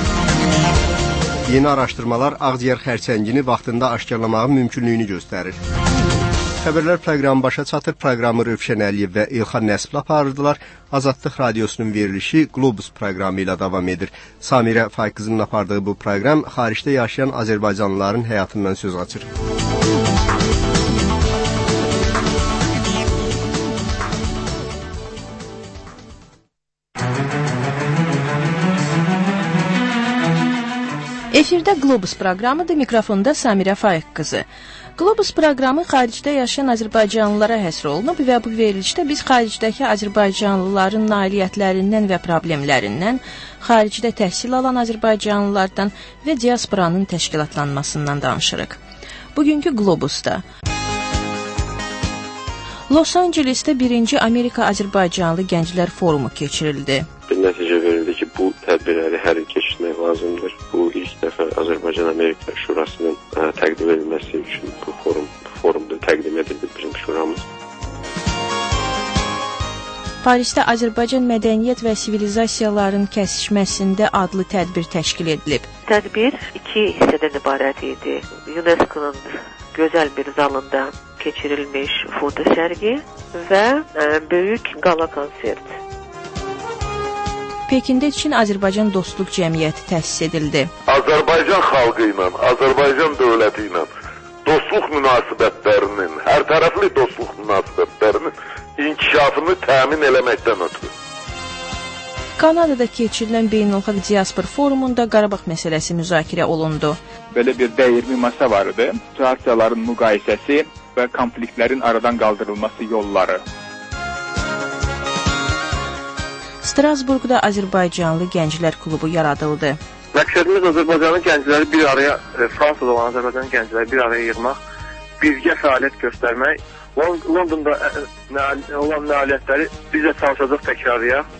Yeni araşdırmalar ağciyər xərçəngini vaxtında aşkarlamağın mümkünlüyünü göstərir. Xəbərlər proqramı başa çatır. Proqramı Rövşən Əliyev və İlxan Nəsibli aparırdılar. Azadlıq Radiosunun verilişi Globus proqramı ilə davam edir. Samirə Fayqızının apardığı bu proqram xaricdə yaşayan Azərbaycanlıların həyatından söz açır. Efirdə Globus proqramıdır. Mikrofonda Samirə Faiq qızı. Globus proqramı xaricdə yaşayan Azərbaycanlılara həsr olunub və bu verilişdə biz xaricdəki Azərbaycanlıların nailiyyətlərindən və problemlərindən, xaricdə təhsil alan Azərbaycanlılardan və diasporanın təşkilatlanmasından danışırıq. Bugünkü Globusda Los Angelesdə 1-ci Amerika Azərbaycanlı Gənclər Forumu keçirildi. Bir nəticə verildi ki, bu tədbirləri hər il keçirmək lazımdır. Bu ilk dəfə Azərbaycan-Amerika Şurasının təqdim edilməsi üçün bu forumda təqdim edildi bizim şuramız. Parisdə Azərbaycan mədəniyyət və sivilizasiyaların kəsişməsində adlı tədbir təşkil edilib. Tədbir 2 hissədən ibarət idi. UNESCO-nun gözəl bir zalında keçirilmiş foto sərgi və böyük qala konsert. Pekində Çin Azərbaycan Dostluq Cəmiyyəti təsis edildi. Azərbaycan xalqı ilə, Azərbaycan dövləti ilə dostluq münasibətlərinin, hərtərəfli dostluq münasibətlərinin inkişafını təmin eləməkdən ötürü. Kanadada keçirilən Beynəlxalq Diaspor Forumunda Qarabağ məsələsi müzakirə olundu. Belə bir dəyirmi masa var idi. Situasiyaların müqayisəsi və konfliktlərin aradan qaldırılması yolları. Strasburqda Azərbaycanlı Gənclər Klubu yaradıldı. Məqsədimiz Azərbaycanlı gəncləri bir araya, Fransada olan Azərbaycanlı gəncləri bir araya yığmaq, birgə fəaliyyət göstərmək. Londonda olan nailiyyətləri biz də çalışacaq təkrarlayaq.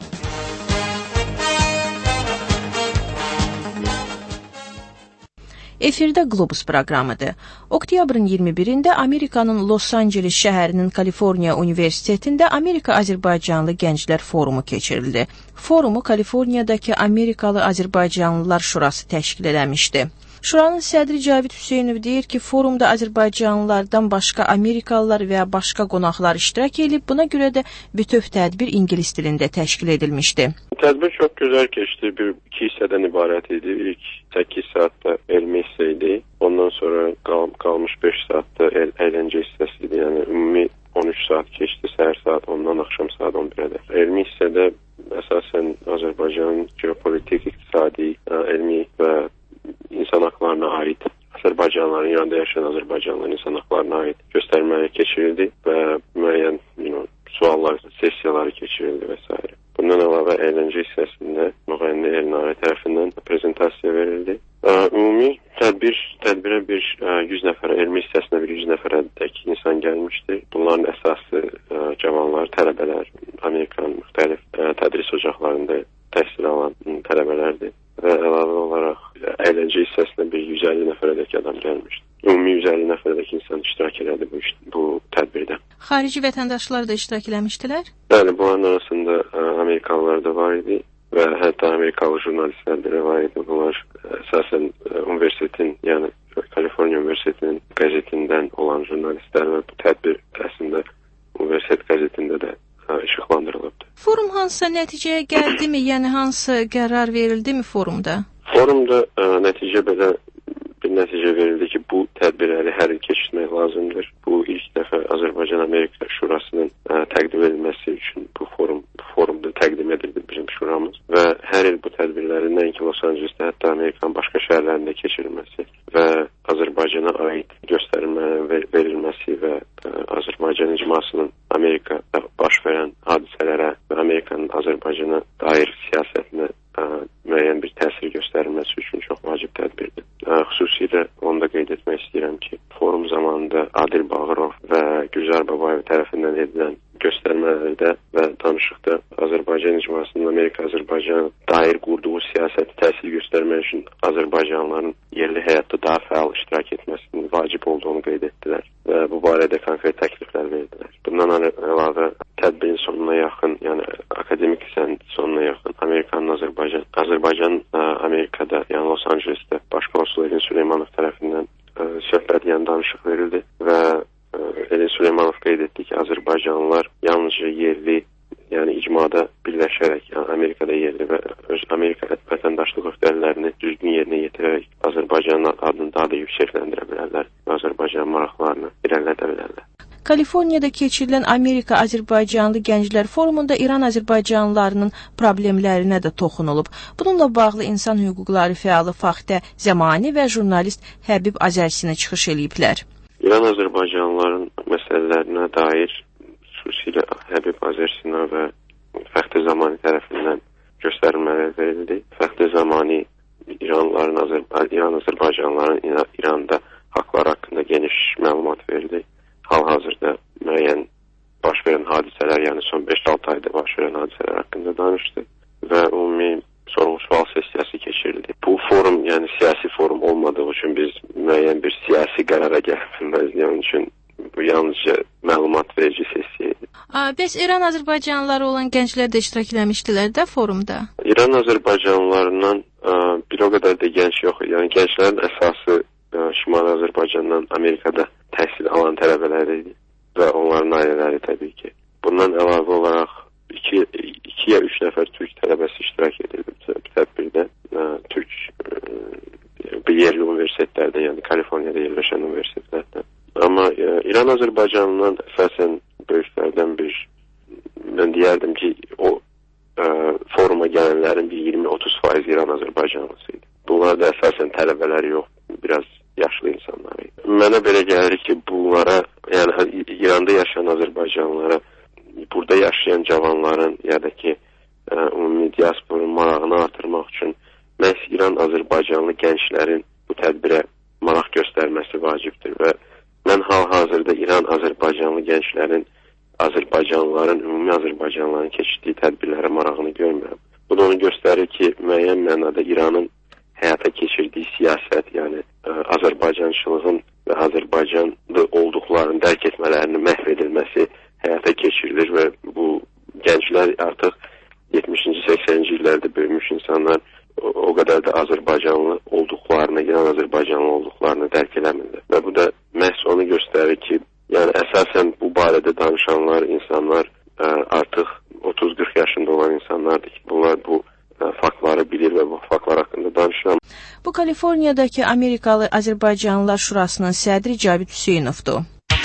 Efirdə Globus proqramıdır. Oktyabrın 21-də Amerikanın Los Angeles şəhərinin Kaliforniya Universitetində Amerika Azərbaycanlı Gənclər Forumu keçirildi. Forumu Kaliforniyadakı Amerikalı Azərbaycanlılar Şurası təşkil eləmişdi. Şuranın sədri Cavid Hüseynov deyir ki, forumda Azərbaycanlılardan başqa Amerikalılar və başqa qonaqlar iştirak edib, buna görə də bütöv tədbir ingilis dilində təşkil edilmişdi. Tədbir çox gözəl keçdi. 2 hissədən ibarət idi. İlk 8 saatda elmi hissə idi. Ondan sonra qalmış 5 saatda əyləncə hissəsi idi. Yəni ümumi 13 saat keçdi. Səhər saat 10-dan axşam saat 11-ə. Elmi hissədə əsasən Azərbaycanın geopolitik, iqtisadi, elmi və insan haqlarına aid, Azərbaycanlıların yanında yaşayan Azərbaycanlıların insan haqlarına aid göstərmələri keçirildi və müəyyən suallar, sessiyaları keçirildi və s. Bundan əlavə əyləncə hissəsində müğənni Elnarə tərəfindən prezentasiya verildi. Ümumi tədbirə 100 nəfərə, elmi hissəsinə 100 nəfərədək insan gəlmişdi. Bunların əsası cavanlar, tələbələr, Amerikanın müxtəlif tədris ocaqlarında təhsil alan tələbələrdir. Və əlavə olaraq əyləncə hissəsinə 150 nəfərədək adam gəlmişdi. Ümumi 150 nəfərədək insan iştirak elədi bu tədbirdə. Xarici vətəndaşlar da iştirak eləmişdilər? Bəli, bunların arasında Amerikalılar da var idi və hətta Amerikalı jurnalistlər də var idi. Bunlar əsasən universitetin, yəni Kaliforniya Universitetinin qəzetindən olan jurnalistlər və bu tədbir əslində universitet qəzetində də işıqlandırılıbdır. Forum hansısa nəticəyə gəldimi, yəni hansı qərar verildimi forumda? Forumda bir nəticə verildi ki, bu tədbirləri hər il keçirmək lazımdır. Bu ilk dəfə Azərbaycan-Amerika Şurasının təqdim edilməsi üçün bu forumda təqdim edildi bizim şuramız və hər il bu tədbirlərin nəinki Los Angelesdə, hətta Amerikanın başqa şəhərlərində keçirilməsi və Azərbaycana aid göstərilmələrin verilməsi və Azərbaycan icmasının Amerikada baş verən hadisələrə və Amerikanın Azərbaycana dair siyasətinə müəyyən bir təsir göstərilməsi üçün çox vacib tədbirdir. Xüsusilə onu da qeyd etmək istəyirəm ki, forum zamanında Adil Bağırov və Gülzar Babayev tərəfindən edilən göstərmələrdə və danışıqda Azərbaycan icmasının Amerika-Azərbaycana dair qurduğu siyasəti təsir göstərmək üçün Azərbaycanlıların yerli həyatda daha fəal iştirak etməsini vacib olduğunu qeyd etdilər və bu barədə konkret təkliflər verdilər. Bundan əlavə tədbirin sonuna yaxın, yəni akademik hissənin sonuna yaxın Azərbaycan Amerikada, yəni Los Angelesdə baş konsul Elin Süleymanov tərəfindən söhbət, yəni danışıq verildi və Elin Süleymanov qeyd etdi ki, Azərbaycanlılar yalnızca yerli, yəni icmada birləşərək, yəni Amerikada yerli və öz Amerika vətəndaşlıq öhdəliklərini düzgün yerinə yetirərək Azərbaycanın adını daha da yüksəkləndirə bilərlər və Azərbaycan maraqlarını irəlilədə bilərlər. Kaliforniyada keçirilən Amerika-Azərbaycanlı Gənclər Forumunda İran Azərbaycanlılarının problemlərinə də toxunulub. Bununla bağlı insan hüquqları fəalı Faxtə Zəmani və jurnalist Həbib Azərsinə çıxış eləyiblər. İran Azərbaycanlıların məsələlərinə dair xüsusilə Həbib Azərsinə və Faxtə Zəmani tərəfindən göstərilmələr verildi. Faxtə Zəmani İran Azərbaycanlıların İranda haqları haqqında geniş məlumat verdi. Hal-hazırda müəyyən baş verən hadisələr, yəni son 5-6 ayda baş verən hadisələr haqqında danışdı və ümumi sorğu-sual sessiyası keçirildi. Bu forum, yəni siyasi forum olmadığı üçün biz müəyyən bir siyasi qərara gələ bilməz, yəni üçün bu yalnızca məlumat verici sessiya idi. Bəs İran Azərbaycanlıları olan gənclər də iştirak etmişdilər də forumda? İran Azərbaycanlılarından bir o qədər də gənc yox, yəni gənclərin əsası Şimali Azərbaycandan Amerikada təhsil alan tələbələri idi və onların ailələri təbii ki. Bundan əlavə olaraq 2-3 nəfər türk tələbəsi iştirak edildi bu tədbirdə. Türk yerli universitetlərdə, yəni Kaliforniyada yerləşən universitetlərdə. Amma İran Azərbaycanından əsasən böyüklərdən mən deyərdim ki, o foruma gələnlərin bir 20-30% İran Azərbaycanlısı idi. Bunlar da əsasən tələbələr yox, biraz yaşlı insanlar idi. Mənə belə gəlir ki, bunlara, yəni İranda yaşayan Azərbaycanlılara, burada yaşayan cavanların ya da ki, ümumi diasporun marağını artırmaq üçün məhz İran Azərbaycanlı gənclərin bu tədbirə maraq göstərməsi vacibdir və mən hal-hazırda İran Azərbaycanlı gənclərin Azərbaycanlıların, ümumi Azərbaycanlıların keçirdiyi tədbirlərə marağını görmürəm. Bu da onu göstərir ki, müəyyən mənada İranın həyata keçirdiyi siyasət, yəni Azərbaycançılığın və Azərbaycanlı olduqlarını dərk etmələrinin məhv edilməsi həyata keçirilir və bu gənclər artıq 70-ci, 80-ci illərdə böyümüş insanlar o qədər də Azərbaycanlı olduqlarını, İran Azərbaycanlı olduqlarını dərk eləmirlər. Və bu da məhz onu göstərir ki, yəni əsasən bu barədə danışanlar, insanlar artıq 30-40 yaşında olan insanlardır ki, bunlar bu faktları bilir və bu faktlar haqqında danışıram. Bu Kaliforniyadakı Amerikalı Azərbaycanlılar Şurasının sədri Cavid Hüseynovdur.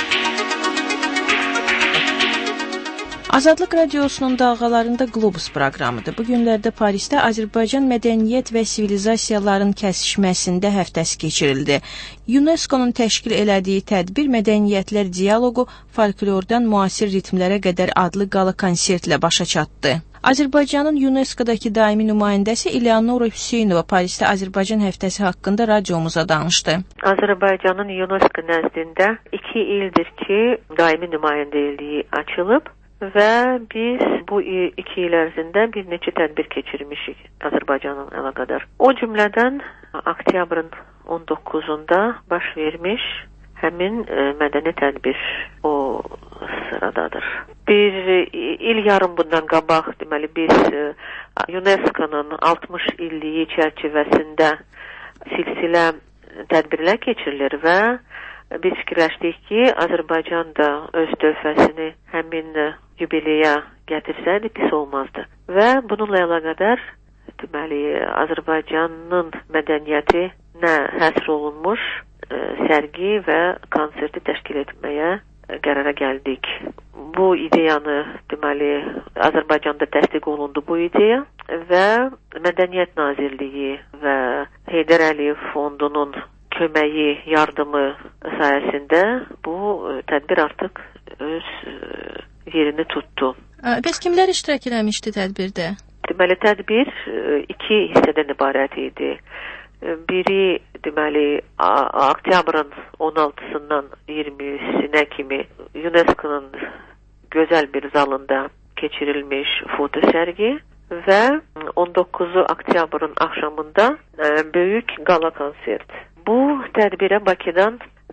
Azadlıq Radiosunun dalğalarında Globus proqramıdır. Bu günlərdə Parisdə Azərbaycan mədəniyyət və sivilizasiyaların kəsişməsində həftəsi keçirildi. UNESCO-nun təşkil elədiyi tədbir Mədəniyyətlər Dialoqu folklordan müasir ritmlərə qədər adlı qala konsertlə başa çatdı. Azərbaycanın UNESCO-dakı daimi nümayəndəsi İleonora Hüseynova Parisdə Azərbaycan həftəsi haqqında radiomuza danışdı. Azərbaycanın UNESCO nəzdində 2 ildir ki, daimi nümayəndəliyi açılıb və biz bu 2 il ərzində bir neçə tədbir keçirmişik Azərbaycanın əlaqədar. O cümlədən oktyabrın 19-unda baş vermiş həmin mədəni tədbir o sıradadır. Bir il yarım bundan qabaq, deməli biz UNESCO-nun 60 illiyi çərçivəsində silsilə tədbirlər keçirilir və biz fikirləşdik ki, Azərbaycan da öz töhfəsini həmin yubileyə gətirsəydi pis olmazdı. Və bununla əlaqədar deməli Azərbaycanın mədəniyyətinə həsr olunmuş sərgi və konserti təşkil etməyə qərara gəldik. Bu ideyanı deməli Azərbaycanda təsdiq olundu bu ideya və Mədəniyyət Nazirliyi və Heydər Əliyev Fondunun köməyi, yardımı sayəsində bu tədbir artıq öz yerini tutdu. Bəs kimlər iştirak eləmişdi tədbirdə? Deməli tədbir 2 hissədən ibarət idi. Biri deməli oktyabrın 16-sından 20-sinə kimi UNESCO-nun gözəl bir zalında keçirilmiş foto sərgi və 19 oktyabrın axşamında böyük qala konsert. Bu tədbirə Bakıdan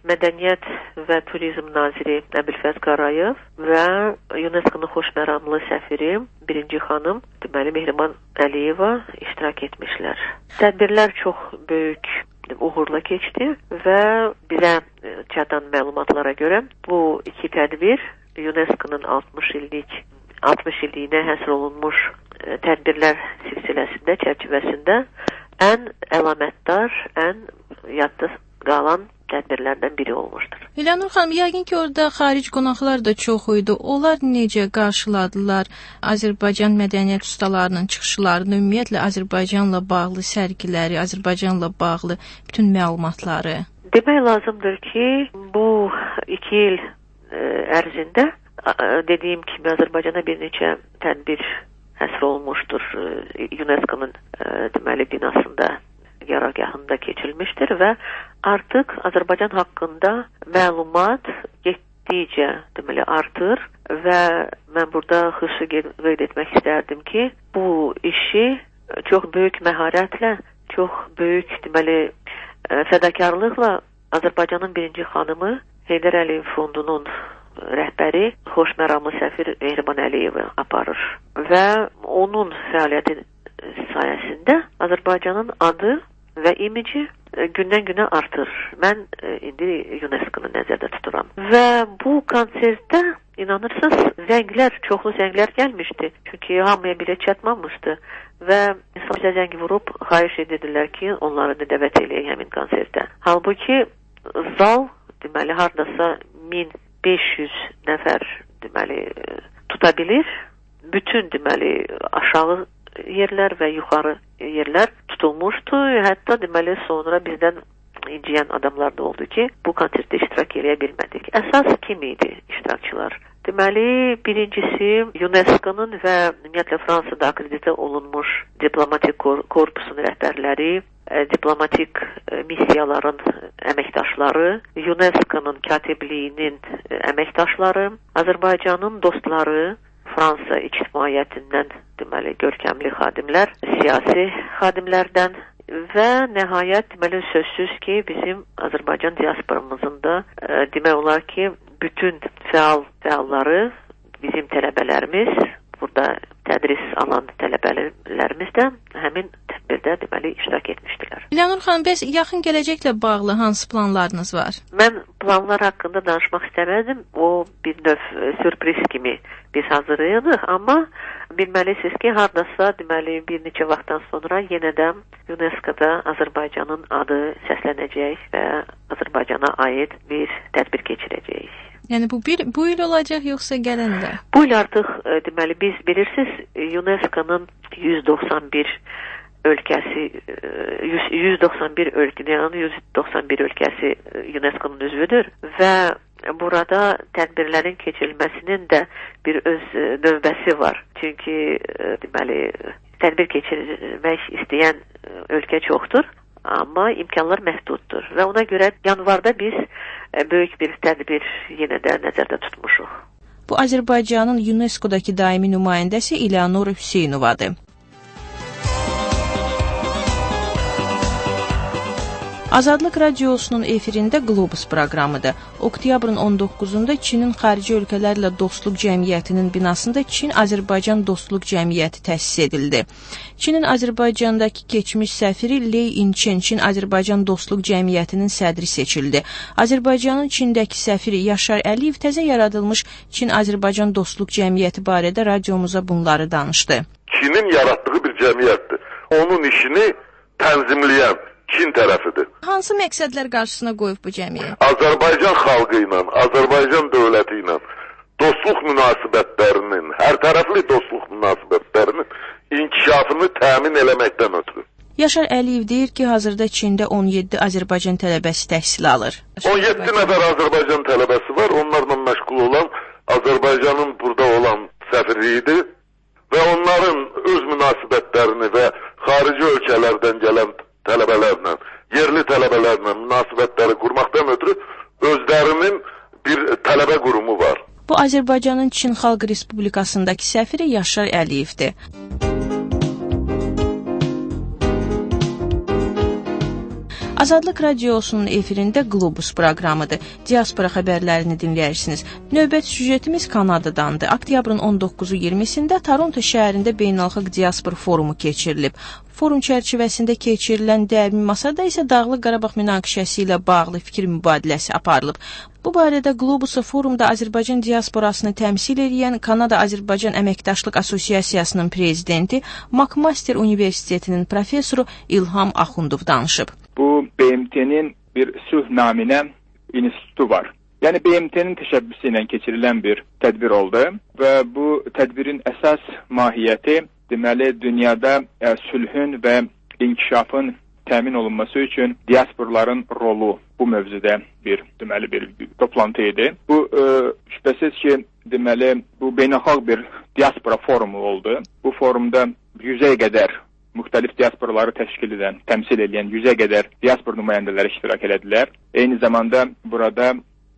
Mədəniyyət və Turizm naziri Əbülfəz Qarayev və UNESCO-nun xoşməramlı səfiri 1-ci xanım deməli Mehriban Əliyeva iştirak etmişlər. Tədbirlər çox böyük uğurla keçdi və bizə çatan məlumatlara görə bu iki tədbir UNESCO-nun 60 illiyinə həsr olunmuş tədbirlər silsiləsində, çərçivəsində ən əlamətdar, ən yadda qalan tədbirlərdən biri olmuşdur. İlhanur xanım, yəqin ki, orada xarici qonaqlar da çox idi. Onlar necə qarşıladılar Azərbaycan mədəniyyət ustalarının çıxışlarını, ümumiyyətlə Azərbaycanla bağlı sərgiləri, Azərbaycanla bağlı bütün məlumatları? Demək lazımdır ki, bu 2 il ərzində dediyim kimi Azərbaycana bir neçə tədbir həsr olmuşdur. UNESCO-nun deməli binasında, yaragahında keçirilmişdir və artıq Azərbaycan haqqında məlumat getdikcə deməli artır və mən burada xüsusi qeyd etmək istərdim ki, bu işi çox böyük məharətlə, çox böyük deməli fədakarlıqla Azərbaycanın 1-ci xanımı Heydər Əliyev fondunun rəhbəri xoşməramlı səfir Mehriban Əliyeva aparır və onun fəaliyyəti sayəsində Azərbaycanın adı və imici gündən-günə artır. Mən indi UNESCO-nu nəzərdə tuturam. Və bu konsertdə inanırsınız, çoxlu zənglər gəlmişdi. Çünki hamıya bilet çatmamışdı və insan bizə zəng vurub xahiş edirlər ki, onları da dəvət eləyək həmin konsertə. Halbuki zal deməli hardasa 1500 nəfər deməli tuta bilir. Bütün deməli aşağı yerlər və yuxarı yerlər tutulmuşdu. Hətta deməli sonra bizdən inciyən adamlar da oldu ki, bu konsertdə iştirak eləyə bilmədik. Əsas kim idi iştirakçılar? Deməli, birincisi UNESCO-nun və ümumiyyətlə Fransada akreditə olunmuş diplomatik korpusun rəhbərləri, diplomatik missiyaların əməkdaşları, UNESCO-nun katibliyinin əməkdaşları, Azərbaycanın dostları, Fransa ictimaiyyətindən deməli görkəmli xadimlər, siyasi xadimlərdən və nəhayət deməli sözsüz ki, bizim Azərbaycan diasporamızın da demək olar ki, bütün fəalları, bizim tələbələrimiz, burada tədris alan tələbələrimiz də həmin tədbirdə deməli iştirak etmişdilər. İlhanur xanım, bəs yaxın gələcəklə bağlı hansı planlarınız var? Mən planlar haqqında danışmaq istəmədim. O bir növ sürpriz kimi biz hazırlayırdıq, amma bilməlisiniz ki, hardasa deməli bir neçə vaxtdan sonra yenə də UNESCO-da Azərbaycanın adı səslənəcək və Azərbaycana aid bir tədbir keçirəcəyik. Yəni bu il olacaq yoxsa gələn il? Bu il artıq deməli biz bilirsiniz UNESCO-nun 191 ölkəsi 191 ölkəsi UNESCO-nun üzvüdür və burada tədbirlərin keçirilməsinin də bir öz növbəsi var. Çünki deməli tədbir keçirmək istəyən ölkə çoxdur, amma imkanlar məhduddur və ona görə yanvarda biz böyük bir tədbir yenə də nəzərdə tutmuşuq. Bu Azərbaycanın UNESCO-dakı daimi nümayəndəsi İlhanur Hüseynovadır. Azadlıq Radiosunun efirində Qlobus proqramıdır. Oktyabrın 19-da Çinin xarici ölkələrlə dostluq cəmiyyətinin binasında Çin-Azərbaycan dostluq cəmiyyəti təsis edildi. Çinin Azərbaycandakı keçmiş səfiri Lei İnçen Çin-Azərbaycan dostluq cəmiyyətinin sədri seçildi. Azərbaycanın Çindəki səfiri Yaşar Əliyev təzə yaradılmış Çin-Azərbaycan dostluq cəmiyyəti barədə radiomuza bunları danışdı. Çinin yaratdığı bir cəmiyyətdir. Onun işini tənzimləyən Çin tərəfidir. Hansı məqsədlər qarşısına qoyub bu cəmiyyət? Azərbaycan xalqı ilə, Azərbaycan dövləti ilə dostluq münasibətlərinin, hər tərəfli dostluq münasibətlərinin inkişafını təmin eləməkdən ötürü. Yaşar Əliyev deyir ki, hazırda Çində 17 Azərbaycan tələbəsi təhsil alır. 17 nəfər Azərbaycan tələbəsi var, onlarla məşğul olan Azərbaycanın burada olan səfirliyidir və onların öz münasibətlərini və xarici ölkələrdən gələn tələbələrlə, yerli tələbələrlə münasibətləri qurmaqdan ötürü özlərinin bir tələbə qurumu var. Bu Azərbaycanın Çin Xalq Respublikasındakı səfiri Yaşar Əliyevdir. Azadlıq Radiosunun efirində Globus proqramıdır. Diaspora xəbərlərini dinləyirsiniz. Növbəti süjetimiz Kanadadandır. Oktyabrın 19-u 20-sində Toronto şəhərində Beynəlxalq Diaspora Forumu keçirilib. Forum çərçivəsində keçirilən dəimi masada isə Dağlıq Qarabağ münaqişəsi ilə bağlı fikir mübadiləsi aparılıb. Bu barədə Globusa forumda Azərbaycan diasporasını təmsil edən Kanada Azərbaycan Əməkdaşlıq Assosiasiyasının prezidenti McMaster Universitetinin professoru İlham Axundov danışıb. Bu BMT-nin bir sülh naminə institutu var. Yəni BMT-nin təşəbbüsü ilə keçirilən bir tədbir oldu və bu tədbirin əsas mahiyyəti deməli dünyada sülhün və inkişafın təmin olunması üçün diasporların rolu bu mövzuda bir toplantı idi. Bu şübhəsiz ki, deməli bu beynəlxalq bir diaspora forumu oldu. Bu forumda 100-ə qədər müxtəlif diasporaları təşkil edən, təmsil edən 100-ə qədər diaspora nümayəndələri iştirak elədilər. Eyni zamanda burada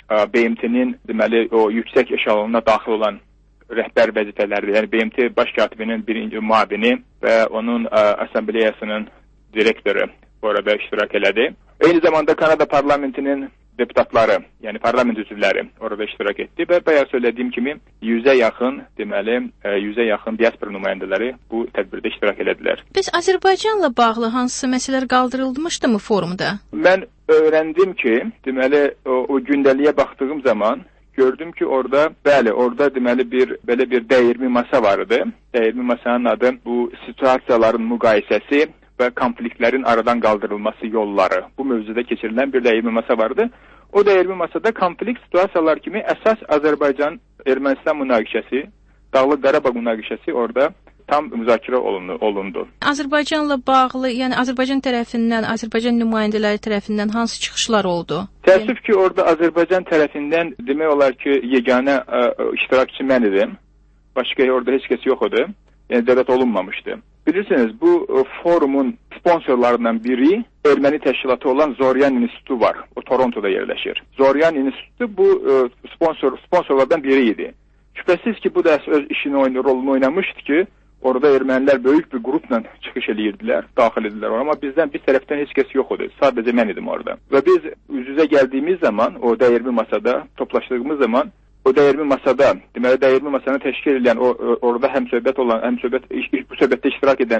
BMT-nin deməli o yüksək eşalonuna daxil olan rəhbər vəzifələri, yəni BMT baş katibinin birinci müavini və onun assambleyasının direktoru orada iştirak elədi. Eyni zamanda Kanada parlamentinin deputatları, yəni parlament üzvləri orada iştirak etdi və bayaq söylədiyim kimi 100-ə yaxın, deməli 100-ə yaxın diaspora nümayəndələri bu tədbirdə iştirak elədilər. Biz Azərbaycanla bağlı hansı məsələlər qaldırılmışdı forumda? Mən öyrəndim ki, deməli o gündəliyə baxdığım zaman gördüm ki, orada deməli belə bir dəyirmi masa var idi. Dəyirmi masanın adı bu situasiyaların müqayisəsi və konfliktlərin aradan qaldırılması yolları. Bu mövzuda keçirilən bir dəyirmi masa vardı. O dəyirmi masada konflikt situasiyalar kimi əsas Azərbaycan-Ermənistan münaqişəsi, Dağlıq Qarabağ münaqişəsi orada tam müzakirə olundu. Azərbaycanla bağlı, yəni Azərbaycan tərəfindən, Azərbaycan nümayəndələri tərəfindən hansı çıxışlar oldu? Təəssüf ki, orada Azərbaycan tərəfindən demək olar ki, yeganə iştirakçı mən idim. Başqa orada heç kəs yox idi. Yəni dəvət olunmamışdı. Bilirsiniz, bu forumun sponsorlarından biri erməni təşkilatı olan Zoryan İnstitutu var. O Torontoda yerləşir. Zoryan İnstitutu bu sponsorlardan biri idi. Şübhəsiz ki, bu da öz rolunu oynamışdı ki, orada ermənilər böyük bir qrupla çıxış edirdilər, daxil edildilər. Amma biz tərəfdən heç kəs yox idi. Sadəcə mən idim orada. Və biz üz-üzə gəldiyimiz zaman, o dəyirmi masada toplaşdığımız zaman, o dəyirmi masada, deməli dəyirmi masanı təşkil edən, orada bu söhbətdə iştirak edən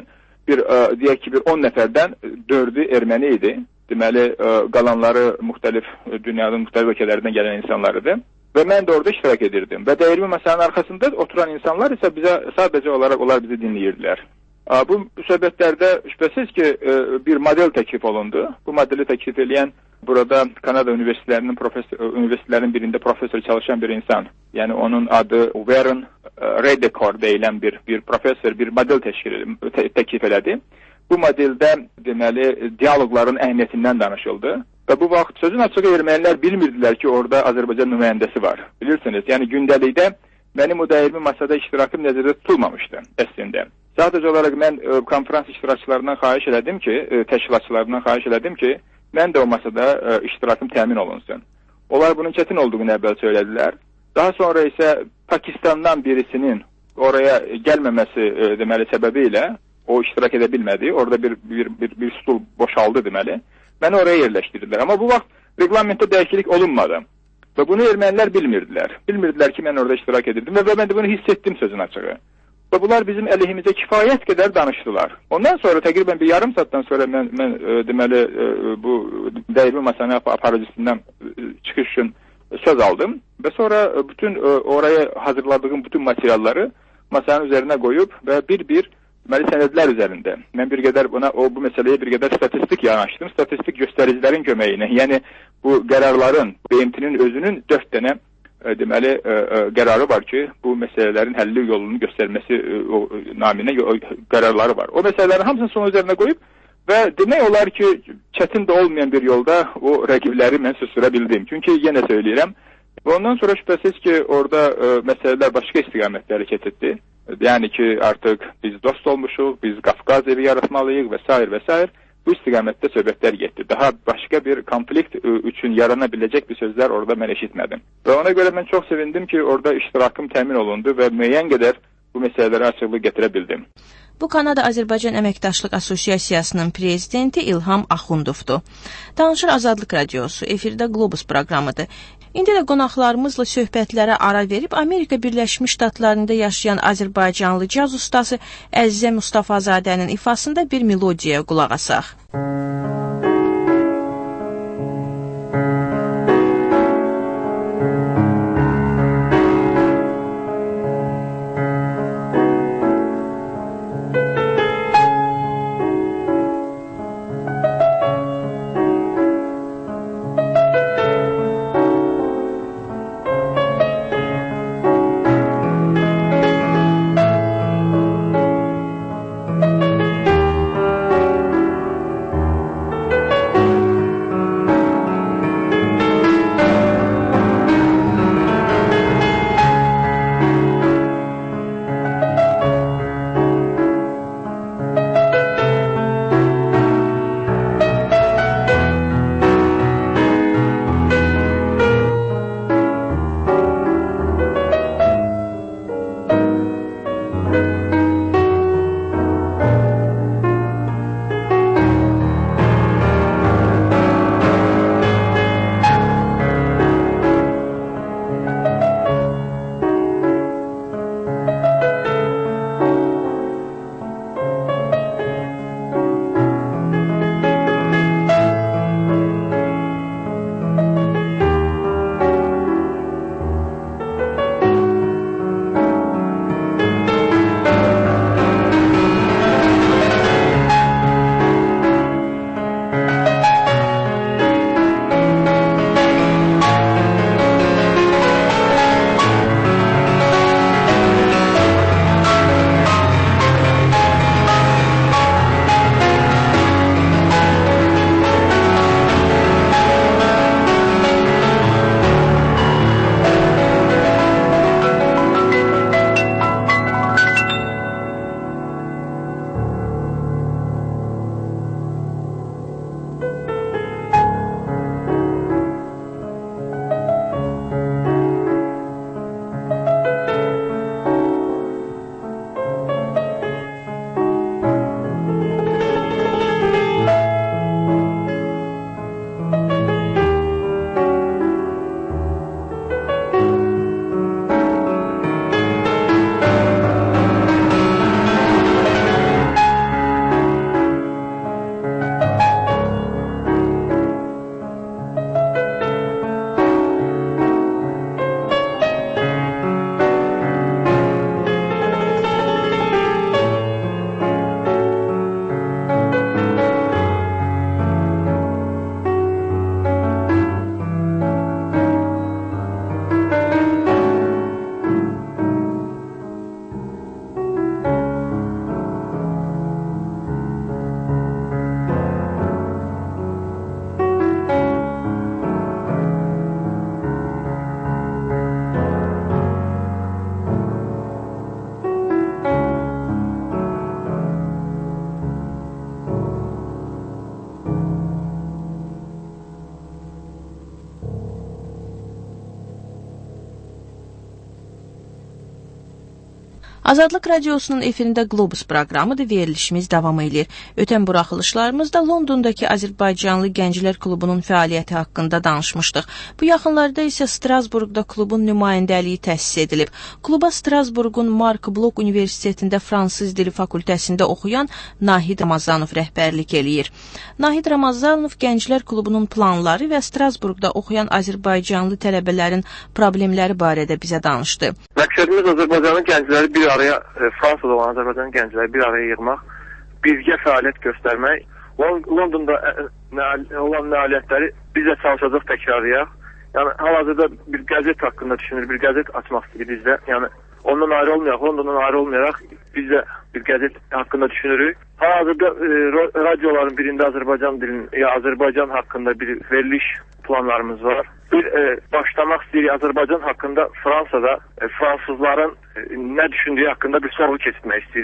deyək ki, 10 nəfərdən 4-ü erməni idi. Deməli, qalanları dünyanın müxtəlif ölkələrindən gələn insanlar idi. Və mən də orada iştirak edirdim. Və dəyirmi masanın arxasında oturan insanlar isə sadəcə olaraq onlar bizi dinləyirdilər. Bu söhbətlərdə şübhəsiz ki, bir model təklif olundu. Bu modeli təklif edən burada Kanada universitetlərinin birində professor çalışan bir insan. Yəni onun adı Warren Redekor deyilən bir professor, bir model təklif elədi. Bu modeldə deməli dialoqların əhəmiyyətindən danışıldı. Və bu vaxt sözün açığı ermənilər bilmirdilər ki, orada Azərbaycan nümayəndəsi var. Bilirsiniz, yəni gündəlikdə mənim o dəyirmi masada iştirakım nəzərdə tutulmamışdı əslində. Sadəcə olaraq mən konferans iştirakçılarından xahiş elədim ki, təşkilatçılarından xahiş elədim ki, mən də o masada iştirakım təmin olunsun. Onlar bunun çətin olduğunu əvvəl söylədilər. Daha sonra isə Pakistandan birisinin oraya gəlməməsi deməli səbəbi ilə o iştirak edə bilmədi. Orada bir stul boşaldı deməli. Məni oraya yerləşdirdilər. Amma bu vaxt reglamentdə dəyişiklik olunmadı. Və bunu ermənilər bilmirdilər. Bilmirdilər ki, mən orada iştirak edirdim və mən də bunu hiss etdim sözün açığı. Və bunlar bizim əleyhimizə kifayət qədər danışdılar. Ondan sonra təqribən bir yarım saatdan sonra mən deməli bu dəyirmi masanın aparıcısından çıxış üçün söz aldım və sonra bütün oraya hazırladığım bütün materialları masanın üzərinə qoyub və bir deməli sənədlər üzərində mən bir qədər bu məsələyə bir qədər statistik yanaşdım. Statistik göstəricilərin köməyi ilə, yəni bu qərarların BMT-nin özünün 4 dənə deməli qərarı var ki, bu məsələlərin həlli yolunu göstərməsi naminə qərarları var. O məsələlərin hamısını son üzərinə qoyub və demək olar ki, çətin də olmayan bir yolda o rəqibləri mən susdura bildim. Çünki yenə söyləyirəm, ondan sonra şübhəsiz ki, orada məsələlər başqa istiqamətdə hərəkət etdi. Yəni ki, artıq biz dost olmuşuq, biz Qafqaz evi yaratmalıyıq və s. Bu istiqamətdə söhbətlər getdi. Daha başqa bir konflikt üçün yarana biləcək bir sözlər orada mən eşitmədim. Və ona görə mən çox sevindim ki, orada iştirakım təmin olundu və müəyyən qədər bu məsələlərə açıqlıq gətirə bildim. Bu Kanada-Azərbaycan Əməkdaşlıq Assosiasiyasının prezidenti İlham Axundovdur. Danışır Azadlıq Radiosu, efirdə Globus proqramıdır. İndi də qonaqlarımızla söhbətlərə ara verib Amerika Birləşmiş Ştatlarında yaşayan Azərbaycanlı caz ustası Əzizə Mustafazadənin ifasında bir melodiyaya qulaq asaq. Azadlıq Radiosunun efirində Globus proqramıdır, verilişimiz davam edir. Ötən buraxılışlarımızda Londondakı Azərbaycanlı Gənclər Klubunun fəaliyyəti haqqında danışmışdıq. Bu yaxınlarda isə Strasburqda klubun nümayəndəliyi təsis edilib. Kluba Strasburqun Mark Blok Universitetində Fransız dili fakültəsində oxuyan Nahid Ramazanov rəhbərlik eləyir. Nahid Ramazanov Gənclər Klubunun planları və Strasburqda oxuyan Azərbaycanlı tələbələrin problemləri barədə bizə danışdı. Məqsədimiz Azərbaycanın gəncləri bir araya, Fransada olan Azərbaycan gəncləri bir araya yığmaq, birgə fəaliyyət göstərmək, Londonda olan nailiyyətləri biz də çalışacaq təkrarlayaq. Yəni, hal-hazırda bir qəzet haqqında düşünür, bir qəzet açmaq istəyir bizdə. Yəni, ondan ayrı olmayaq, Londondan ayrı olmayaraq biz də bir qəzet haqqında düşünürük. Hal-hazırda radioların birində Azərbaycan dilinin, ya Azərbaycan haqqında bir veriliş planlarımız var. Bir başlamaq istəyirik Azərbaycan haqqında Fransada fransızların nə düşündüyü haqqında bir sorğu keçirmək istəyirik.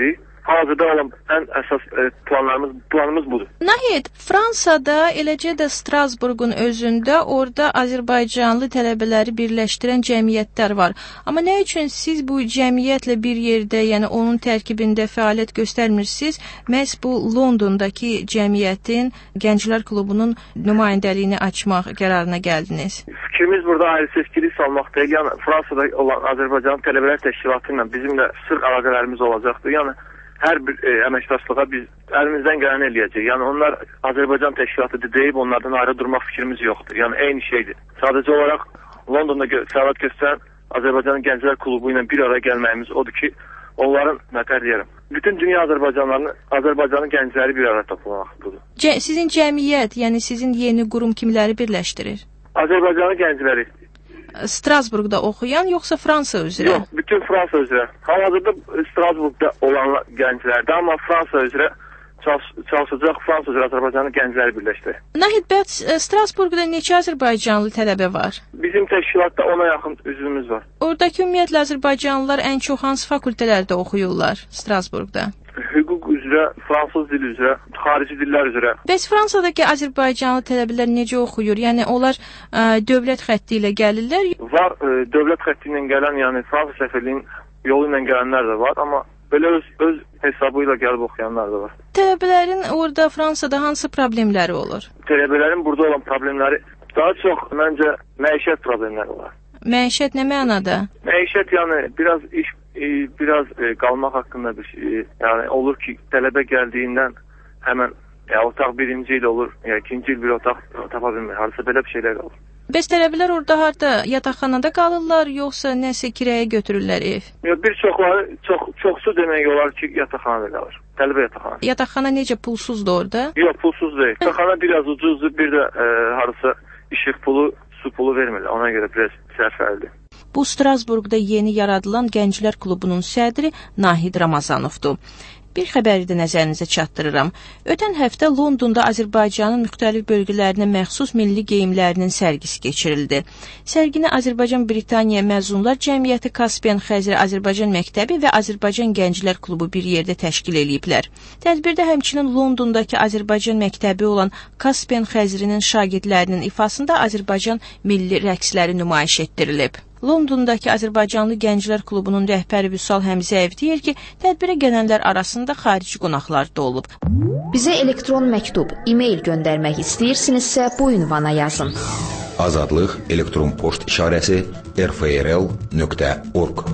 hazırda olan ən əsas planımız budur. Nəhayət, Fransada, eləcə də Strasburqun özündə orada Azərbaycanlı tələbələri birləşdirən cəmiyyətlər var. Amma nə üçün siz bu cəmiyyətlə bir yerdə, yəni onun tərkibində fəaliyyət göstərmirsiniz? Məhz bu Londondakı cəmiyyətin Gənclər Klubunun nümayəndəliyini açmaq qərarına gəldiniz. Fikrimiz burada ayrı seçkilik salmaq deyil. Yəni Fransada olan Azərbaycan Tələbələr Təşkilatı ilə bizim də sıx əlaqələrimiz olacaqdır. Yəni hər bir əməkdaşlığa biz əlimizdən gələni eləyəcəyik. Yəni onlar Azərbaycan təşkilatıdır deyib onlardan ayrı durmaq fikrimiz yoxdur. Yəni eyni şeydir. Sadəcə olaraq Londonda fəaliyyət göstərən Azərbaycan Gənclər Klubu ilə bir araya gəlməyimiz odur ki, onların nətər deyirəm, bütün dünya Azərbaycanın gəncləri bir araya toplamaqdır. Sizin cəmiyyət, yəni sizin yeni qurum kimləri birləşdirir? Azərbaycanın gəncləri. Strasburqda oxuyan yoxsa Fransa üzrə? Yox, bütün Fransa üzrə. Hal-hazırda Strasburqda olan gənclərdir, amma Fransa üzrə çalışacaq, Fransa üzrə Azərbaycanın gəncləri birləşdirir. Nəhid, bəs Strasburqda neçə Azərbaycanlı tələbə var? Bizim təşkilatda 10-a yaxın üzvümüz var. Oradakı ümumiyyətlə Azərbaycanlılar ən çox hansı fakültələrdə oxuyurlar Strasburqda? Hüquq üzrə, fransız dili üzrə, xarici dillər üzrə. Bəs Fransadakı Azərbaycanlı tələbələr necə oxuyur? Yəni onlar dövlət xətti ilə gəlirlər? Var, dövlət xətti ilə gələn, yəni Fransa səfirliyinin yolu ilə gələnlər də var, amma belə öz hesabı ilə gəlib oxuyanlar da var. Tələbələrin orada Fransada hansı problemləri olur? Tələbələrin burada olan problemləri daha çox məncə məişət problemləri var. Məişət nə mənada? Məişət yəni biraz qalmaq haqqında bir şey. Yəni olur ki, tələbə gəldiyindən həmən otaq birinci il olur, ikinci il bir otaq tapa bilmir. Harasa belə bir şeylər olur. Bəs tələbələr orada harda? Yataqxanada qalırlar, yoxsa nəsə kirəyə götürürlər ev? Yox, bir çoxsu demək olar ki, yataqxanada qalır. Tələbə yataqxanada. Yataqxana necə, pulsuzdur orada? Yox, pulsuz deyil. Yataqxana biraz ucuzdur, bir də harasa işıq pulu, su pulu vermirlər. Ona görə biraz sərfəlidir. Bu Strasburqda yeni yaradılan Gənclər Klubunun sədri Nahid Ramazanovdur. Bir xəbəri də nəzərinizə çatdırıram. Ötən həftə Londonda Azərbaycanın müxtəlif bölgələrinə məxsus milli geyimlərinin sərgisi keçirildi. Sərgini Azərbaycan-Britaniya Məzunlar Cəmiyyəti, Kaspiyan Xəzri Azərbaycan Məktəbi və Azərbaycan Gənclər Klubu bir yerdə təşkil ediblər. Tədbirdə həmçinin Londondakı Azərbaycan Məktəbi olan Kaspiyan Xəzrinin şagirdlərinin ifasında Azərbaycan milli rəqsləri nümayiş etdirilib. Londondakı Azərbaycanlı Gənclər Klubunun rəhbəri Vüsal Həmzəyev deyir ki, tədbirə gələnlər arasında xarici qonaqlar da olub. Bizə elektron məktub, e-mail göndərmək istəyirsinizsə bu ünvana yazın. Azadlıq elektron poçt işarəsi rfrl.org.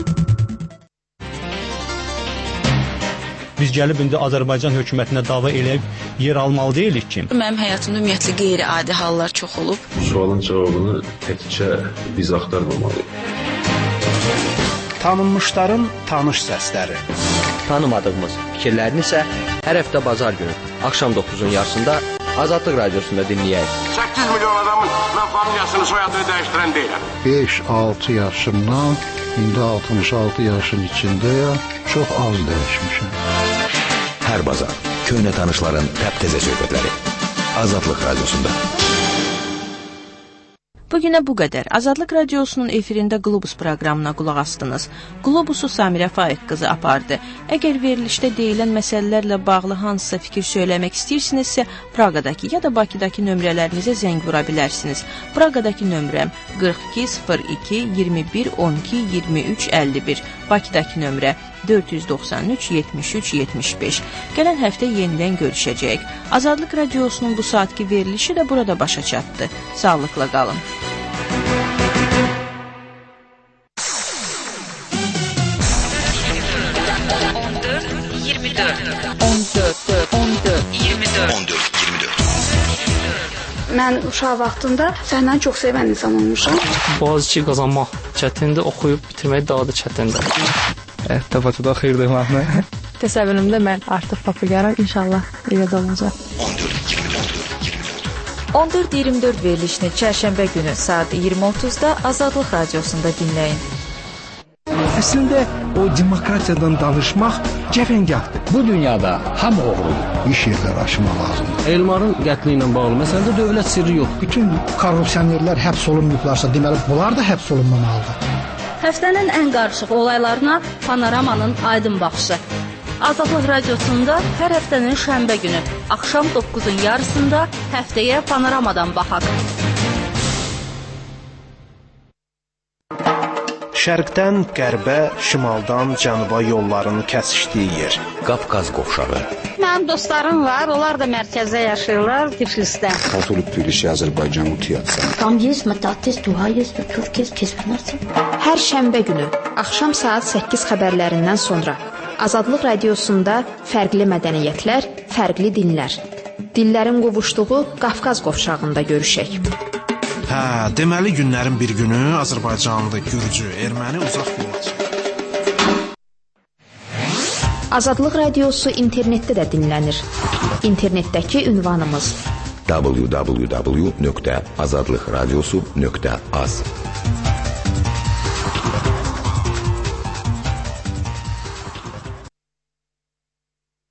Biz gəlib indi Azərbaycan hökumətinə dava eləyib yer almalı deyilik ki. Mənim həyatımda ümumiyyətlə qeyri-adi hallar çox olub. Sualın cavabını təkcə biz axtarmamalıyıq. Tanınmışların tanış səsləri. Tanımadığımız fikirlərini isə hər həftə bazar günü axşam 9-un yarısında Azadlıq Radiosunda dinləyək. 8 milyon adamın mən familiyasını, soyadını dəyişdirən deyiləm. 5-6 yaşımdan indi 66 yaşın içindəyəm, çox az dəyişmişəm. Hər bazar köhnə tanışların təptəzə söhbətləri Azadlıq Radiosunda. Bugünə bu qədər. Azadlıq Radiosunun efirində Globus proqramına qulaq astınız. Globusu Samirə Faiq qızı apardı. Əgər verilişdə deyilən məsələlərlə bağlı hansısa fikir söyləmək istəyirsinizsə, Praqadakı ya da Bakıdakı nömrələrinizə zəng vura bilərsiniz. Praqadakı nömrəm 42 02 21 12 23 51. Bakıdakı nömrə 493 73 75. Gələn həftə yenidən görüşəcəyik. Azadlıq Radiosunun bu saatki verilişi də burada başa çatdı. Sağlıqla qalın. Mən uşaq vaxtında səhnəni çox sevən insan olmuşam. Boğaziçi qazanmaq çətindir, oxuyub bitirmək daha da çətindir. Bakıda xeyir deyməkmi? Təsəvvürümdə mən artıq populyarım, inşallah elə də olacaq. 14-24 verilişini çərşənbə günü saat 20:30-da Azadlıq Radiosunda dinləyin. Əslində o demokratiyadan danışmaq cəfəngahdır. Bu dünyada hamı oğrudur. İş yerləri açmaq lazımdır. Elmarın qətli ilə bağlı məsələdə dövlət sirri yox. Bütün korrupsionerlər həbs olunmayıblarsa, deməli bunlar da həbs olunmamalıdır. Həftənin ən qarışıq olaylarına Panoramanın aydın baxışı. Azadlıq radiosunda hər həftənin şənbə günü axşam 9-un yarısında həftəyə panoramadan baxaq. Şərqdən qərbə, şimaldan cənuba yollarını kəsişdiyi yer. Qafqaz qovşağı. Mənim dostlarım var, onlar da mərkəzdə yaşayırlar, Tiflisdə. Katolik Tbilisi, Azərbaycan Utiyatsa. Tam есть matatis, dua есть, Türkiye kesmənərsə. Hər şənbə günü axşam saat 8 xəbərlərindən sonra Azadlıq radiosunda fərqli mədəniyyətlər, fərqli dinlər. Dillərin qovuşduğu Qafqaz qovşağında görüşək. Hə, deməli günlərin bir günü Azərbaycanlı, Gürcü, erməni uzaq biləcək. Azadlıq radiosu internetdə də dinlənir. İnternetdəki ünvanımız www.azadlıqradiosu.az